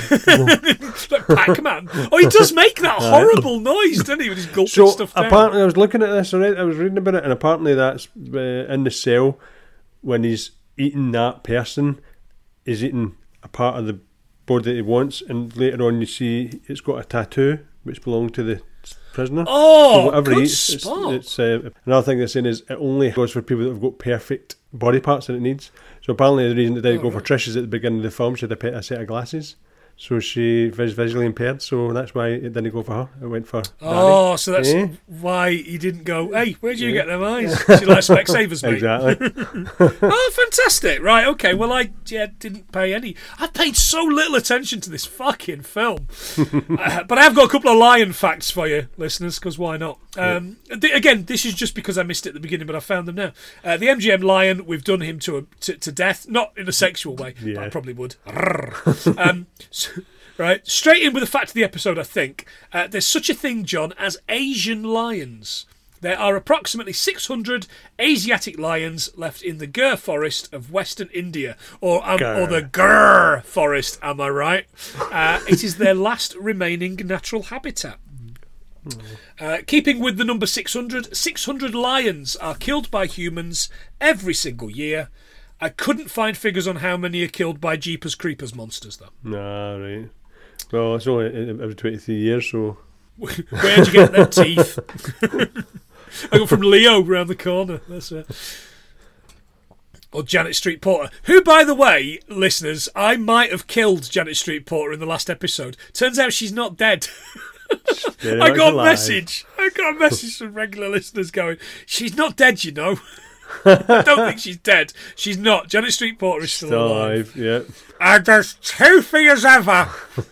like Pac-Man. Oh, he does make that horrible noise, doesn't he, when he's gulping So stuff down. apparently, I was looking at this. I read, I was reading about it, and apparently that's uh, in the cell when he's eating that person, he's eating a part of the body that he wants, and later on you see it's got a tattoo which belonged to the prisoner. Oh, So whatever good he eats, it's, spot. it's uh, another thing they're saying is it only goes for people that have got perfect body parts that it needs. So apparently the reason it didn't Oh, go for right. Trish is at the beginning of the film she had a, pe- a set of glasses. So she was visually impaired, so that's why it didn't go for her. It went for Oh, Danny. so that's Eh? why he didn't go, hey, where'd you Yeah. get them eyes? She like Specsavers, mate. Exactly. Oh, fantastic. Right, okay. Well, I yeah, didn't pay any. I paid so little attention to this fucking film. uh, but I have got a couple of lion facts for you, listeners, because why not? Um, th- again, this is just because I missed it at the beginning, but I found them now. Uh, the M G M lion, we've done him to, a, to to death. Not in a sexual way, but I Yeah. probably would. um, so, right, straight in with the fact of the episode, I think. Uh, there's such a thing, John, as Asian lions. There are approximately six hundred Asiatic lions left in the Gir forest of Western India, or um, Gir. or the Gir forest. Am I right? Uh, it is their last remaining natural habitat. Uh, keeping with the number six hundred, six hundred lions are killed by humans every single year. I couldn't find figures on how many are killed by Jeepers Creepers monsters, though. Nah, right. Well, it's only every twenty-three years, so Where'd you get them teeth? I got from Leo round the corner. That's it. Or Janet Street Porter, who, by the way, listeners, I might have killed Janet Street Porter in the last episode. Turns out she's not dead. very I much got a alive. message. I got a message from regular listeners going, she's not dead, you know. I don't think she's dead. She's not. Janet Street Porter is still, Still alive. alive, yeah. And as toothy as ever.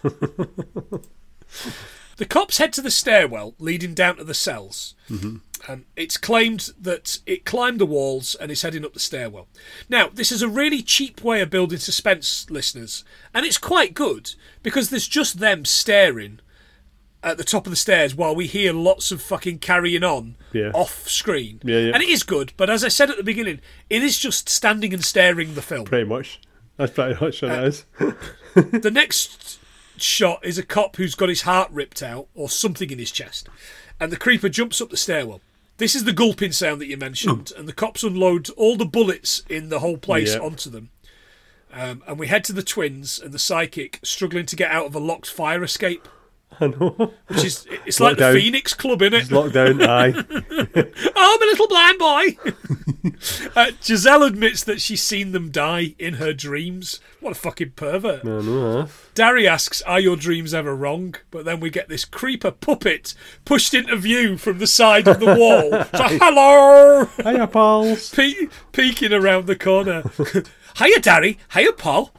The cops head to the stairwell leading down to the cells. Mm-hmm. Um, it's claimed that it climbed the walls and is heading up the stairwell. Now, this is a really cheap way of building suspense, listeners, and it's quite good because there's just them staring at the top of the stairs while we hear lots of fucking carrying on Yeah. off screen. Yeah, yeah. And it is good, but as I said at the beginning, it is just standing and staring the film. Pretty much. That's pretty much what Uh, it is. The next shot is a cop who's got his heart ripped out or something in his chest, and the creeper jumps up the stairwell. This is the gulping sound that you mentioned, and the cops unload all the bullets in the whole place Yeah. onto them. Um, and we head to the twins and the psychic struggling to get out of a locked fire escape. I know. Which is, it's like the Phoenix Club, isn't it? It's locked down, aye. Oh, I'm a little blind boy. uh, Giselle admits that she's seen them die in her dreams. What a fucking pervert. I know, huh? Darry asks, are your dreams ever wrong? But then we get this creeper puppet pushed into view from the side of the wall. So, hello! Hiya, pals. Pe- peeking around the corner. Hiya, Darry. Hiya, Paul.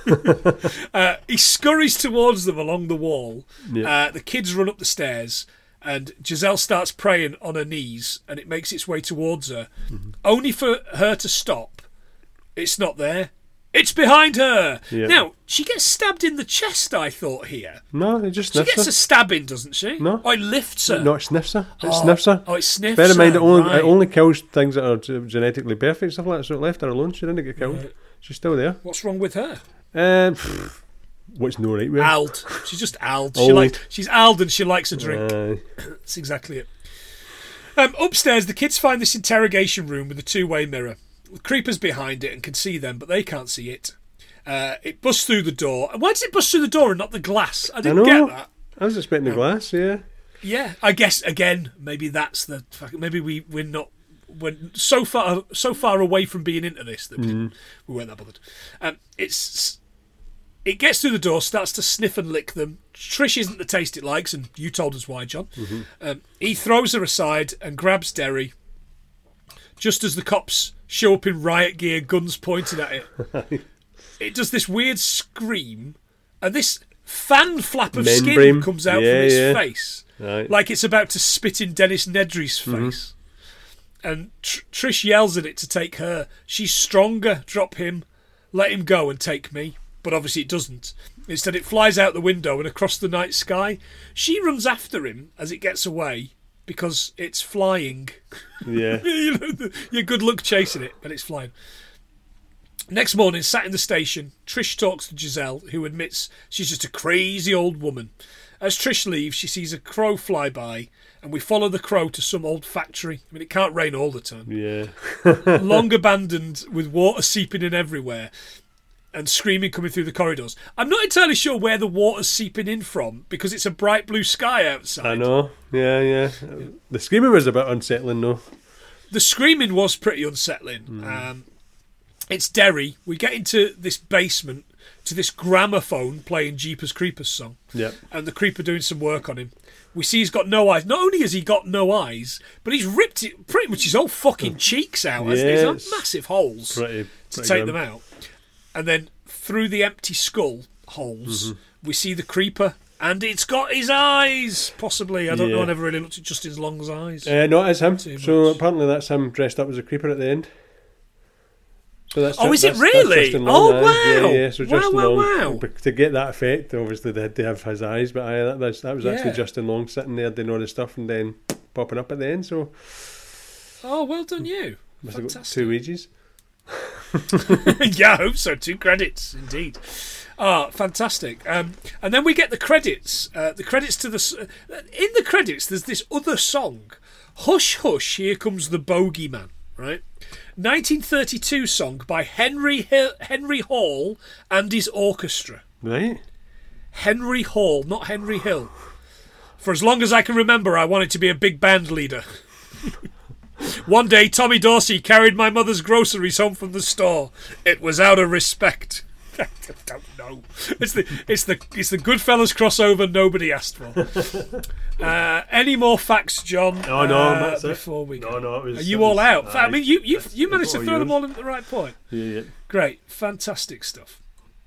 uh, he scurries towards them along the wall. Yeah. Uh, the kids run up the stairs, and Giselle starts praying on her knees, and it makes its way towards her, mm-hmm. only for her to stop. It's not there. It's behind her. Yeah. Now, she gets stabbed in the chest, I thought, here. No, it just She sniffs gets her. a stabbing, doesn't she? No. Oh, it lifts her. No, it sniffs her. It oh, sniffs her. Oh, it sniffs Bear in mind, her, it only, right. it only kills things that are ge- genetically perfect, stuff like that, so it left her alone. She didn't get killed. Right. She's still there. What's wrong with her? Um, what's no right with her? Ald. She's just ald. She Old. likes, she's ald and she likes a drink. Uh, That's exactly it. Um, upstairs, the kids find this interrogation room with a two-way mirror. The creeper's behind it and can see them, but they can't see it. Uh, it busts through the door. Why does it bust through the door and not the glass? I didn't I know. get that. I was expecting the glass, yeah. Yeah, I guess again, maybe that's the. Maybe we we're not. We're so far so far away from being into this that we, Mm. didn't, we weren't that bothered. Um, it's it gets through the door, starts to sniff and lick them. Trish isn't the taste it likes, and you told us why, John. Mm-hmm. Um, he throws her aside and grabs Derry. Just as the cops show up in riot gear, guns pointed at it. It does this weird scream, and this fan flap of skin Membrane. comes out Yeah, from its yeah. face, Right. like it's about to spit in Dennis Nedry's face. Mm-hmm. And Tr- Trish yells at it to take her. She's stronger. Drop him. Let him go and take me. But obviously it doesn't. Instead, it flies out the window and across the night sky. She runs after him as it gets away because it's flying. Yeah. You know, the, you're good luck chasing it, but it's flying. Next morning, sat in the station, Trish talks to Giselle, who admits she's just a crazy old woman. As Trish leaves, she sees a crow fly by, and we follow the crow to some old factory. I mean, it can't rain all the time. Yeah. Long abandoned, with water seeping in everywhere, and screaming coming through the corridors. I'm not entirely sure where the water's seeping in from, because it's a bright blue sky outside. I know. Yeah, yeah. The screaming was a bit unsettling, though. The screaming was pretty unsettling. Mm. Um, it's Derry. We get into this basement to this gramophone playing Jeepers Creepers song. Yeah. And the creeper doing some work on him. We see he's got no eyes. Not only has he got no eyes, but he's ripped it, pretty much his whole fucking cheeks out. Hasn't he? He's got massive holes pretty, to pretty take grim. them out. And then through the empty skull holes, mm-hmm. we see the creeper. And it's got his eyes, possibly. I don't yeah. know. I never really looked at Justin Long's eyes. Uh, no, it's him. Too So much. apparently that's him dressed up as a creeper at the end. So that's Oh, Ju- is it that's, really? That's Justin Long, Oh, aye. wow. Yeah, yeah. So Wow, Justin wow, Long, wow. but to get that effect, obviously they had to have his eyes. But aye, that was that was actually Yeah. Justin Long sitting there doing all the stuff and then popping up at the end. So Oh, well done you. must have got Fantastic. two Ouijas. Yeah, I hope so. Two credits, indeed. Ah, fantastic. Um, and then we get the credits. Uh, the credits to the... s- In the credits, there's this other song. Hush, Hush, Here Comes the Bogeyman, right? nineteen thirty-two song by Henry Hill, Henry Hall and his orchestra. Right. Henry Hall, not Henry Hill. For as long as I can remember, I wanted to be a big band leader. One day, Tommy Dorsey carried my mother's groceries home from the store. It was out of respect. I don't know. It's the it's the it's the Goodfellas crossover nobody asked for. Uh, any more facts, John? No, no, uh, that's it. before we go? No, no, it was. Are you it all was- out? aye. I mean, you you you It's managed to all throw them yours. all in at the right point. Yeah, yeah. Great, fantastic stuff.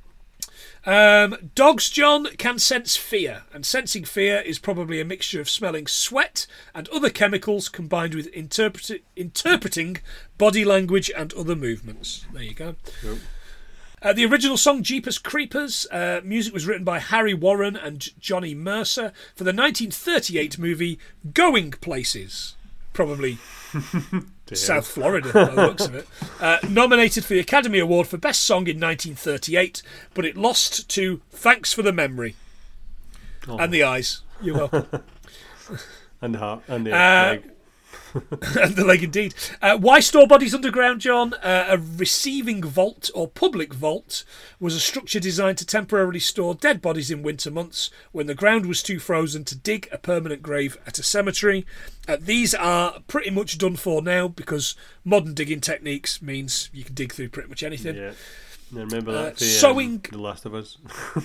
Um, dogs, John, can sense fear, and sensing fear is probably a mixture of smelling sweat and other chemicals combined with interpret- interpreting body language and other movements. There you go. Yep. Uh, the original song Jeepers Creepers, uh, music was written by Harry Warren and Johnny Mercer for the nineteen thirty-eight movie Going Places. Probably South Florida, by the looks of it. Uh, nominated for the Academy Award for Best Song in nineteen thirty-eight, but it lost to Thanks for the Memory. Oh. And the eyes. You're welcome. And the heart and the Uh, leg. And the leg indeed. Uh, why store bodies underground, John? Uh, a receiving vault or public vault was a structure designed to temporarily store dead bodies in winter months when the ground was too frozen to dig a permanent grave at a cemetery. Uh, these are pretty much done for now because modern digging techniques means you can dig through pretty much anything. Yeah. I remember that. Uh, the, sewing. Um, the Last of Us.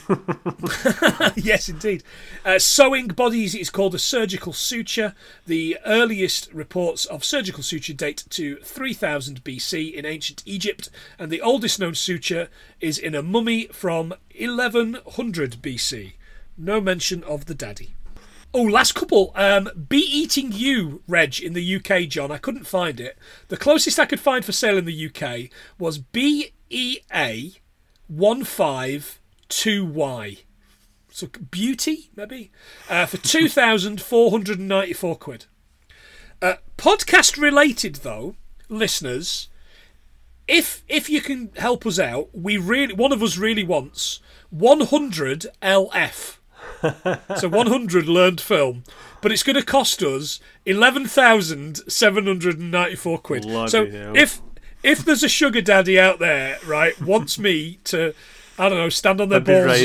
Yes, indeed. Uh, sewing bodies is called a surgical suture. The earliest reports of surgical suture date to three thousand B C in ancient Egypt, and the oldest known suture is in a mummy from eleven hundred B C. No mention of the daddy. Oh, last couple. Um, Be Eating You, Reg, in the U K, John. I couldn't find it. The closest I could find for sale in the U K was B E A one five two Y. So beauty, maybe? Uh, for two thousand four hundred ninety-four quid. Uh, podcast related, though, listeners, if if you can help us out, we really one of us really wants one hundred L F. So one hundred learned film, but it's going to cost us eleven thousand seven hundred ninety-four quid. Bloody so hell. if if there's a sugar daddy out there, right, wants me to, I don't know, stand on their That'd be balls right. or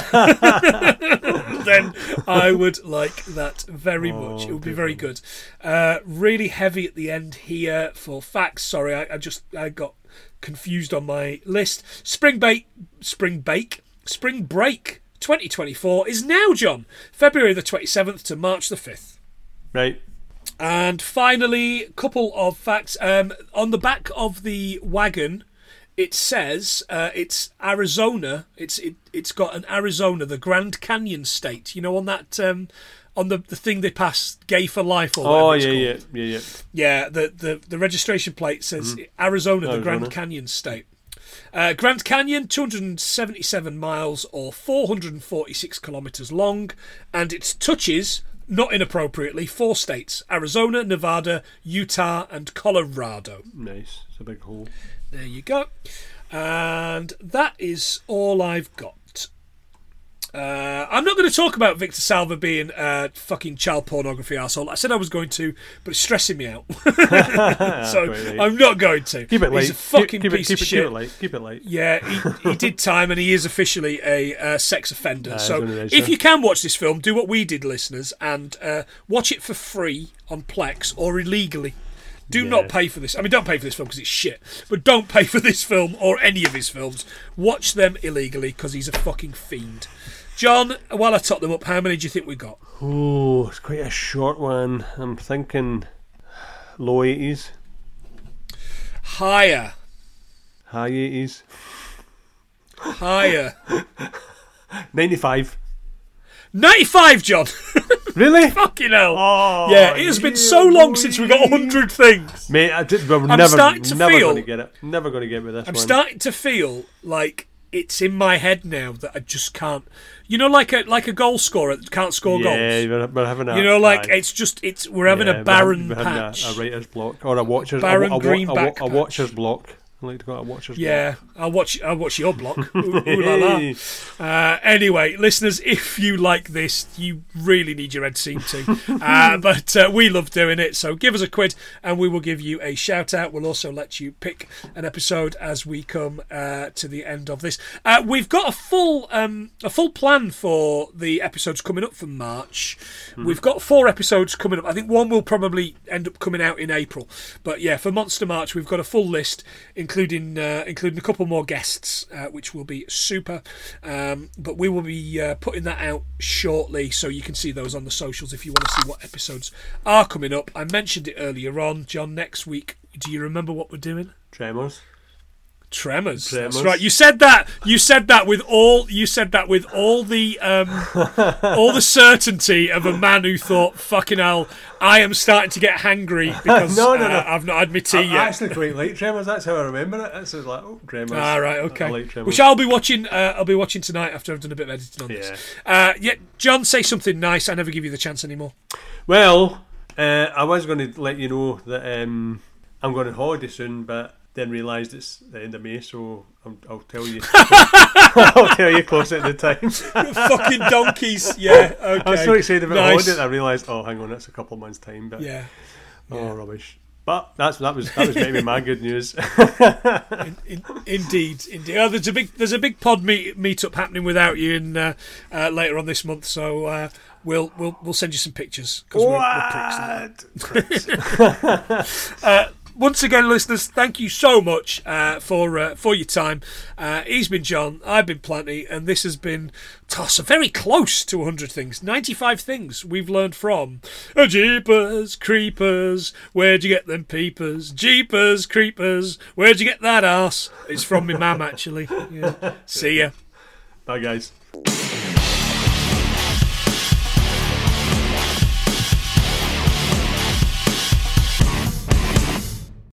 something, then I would like that very much. Oh, It would be good very one. good. Uh, really heavy at the end here for facts. Sorry, I, I just I got confused on my list. Spring bake, spring bake, spring break twenty twenty-four is now, John. February the twenty-seventh to March the fifth. Right. And finally, a couple of facts. Um, on the back of the wagon, it says uh, it's Arizona. It's it, it's got an Arizona, the Grand Canyon State. You know, on that um, on the the thing they passed, Gay for Life or whatever Oh it's yeah, called. yeah, yeah, yeah. Yeah, the, the, the registration plate says Arizona, the Arizona. Grand Canyon State. Uh, Grand Canyon, two hundred seventy-seven miles or four hundred forty-six kilometres long, and it touches, not inappropriately, four states: Arizona, Nevada, Utah, and Colorado. Nice. It's a big hole. There you go. And that is all I've got. Uh, I'm not going to talk about Victor Salva being a fucking child pornography arsehole. I said I was going to, but it's stressing me out. So Quite right. I'm not going to. Keep it light. He's a fucking keep, keep piece it, keep of it, shit. Keep it light. Keep it light. Yeah, he, he did time, and he is officially a uh, sex offender. Ah, so he's one of those, if so. you can watch this film, do what we did, listeners, and uh, watch it for free on Plex or illegally. Do Yeah. not pay for this. I mean, don't pay for this film because it's shit. But don't pay for this film or any of his films. Watch them illegally because he's a fucking fiend. John, while I top them up, how many do you think we got? Oh, it's quite a short one. I'm thinking low eighties, Higher. high eighties, Higher. ninety-five. ninety-five, John. Really? Fucking hell. Oh, Yeah, it has been so long since we got one hundred things. Mate, I did, we're I'm never, starting to never feel- going to get it. Never going to get with this I'm one. starting to feel like it's in my head now that I just can't. You know, like a like a goal scorer that can't score yeah, goals. we're, we're having a. You know, like aye. it's just it's we're having Yeah, a barren we're having patch. A, a writer's block or a watcher's Barren a, a, a, greenback a, a patch. watcher's block. I like to call it a watcher's Yeah, I'll watch. I'll watch your block. Ooh, ooh la la. Uh, anyway, listeners, if you like this, you really need your head seen to. Uh, but uh, we love doing it, so give us a quid, and we will give you a shout out. We'll also let you pick an episode as we come uh, to the end of this. Uh, we've got a full um, a full plan for the episodes coming up for March. Hmm. We've got four episodes coming up. I think one will probably end up coming out in April. But yeah, for Monster March, we've got a full list, including uh, including a couple more guests, uh, which will be super. Um, but we will be uh, putting that out shortly, so you can see those on the socials if you want to see what episodes are coming up. I mentioned it earlier on, John. Next week, do you remember what we're doing? Tremors. Tremors. Tremors. That's right. You said that. You said that with all. You said that with all the um, all the certainty of a man who thought, "Fucking hell, I am starting to get hangry because No, no, no. uh, I've not had my tea I, yet." I actually quite like Tremors. That's how I remember it. It's just like, oh, Tremors. Ah, right, I okay. like Tremors. Which I'll be watching. Uh, I'll be watching tonight after I've done a bit of editing on this. Uh, yeah, John, say something nice. I never give you the chance anymore. Well, uh, I was going to let you know that um, I'm going on holiday soon, but then realised it's the end of May, so I'm, I'll tell you. I'll tell you closer at the time. Fucking donkeys. Yeah. Okay. I was so excited about nice. holiday that I realised, oh, hang on, that's a couple of months' time. But Yeah. Oh, rubbish. But that's that was that was maybe my good news. in, in, indeed, indeed. Oh, there's a big there's a big pod meet meetup happening without you in uh, uh, later on this month, so uh, we'll we'll we'll send you some pictures because we're, we're pricks. pricks. uh, Once again, listeners, thank you so much uh, for uh, for your time. Uh, he's been John, I've been Planty, and this has been toss very close to one hundred things. ninety-five things we've learned from uh, Jeepers Creepers, where'd you get them peepers? Jeepers Creepers, where'd you get that arse? It's from me mum, actually. Yeah. See ya. Bye, guys.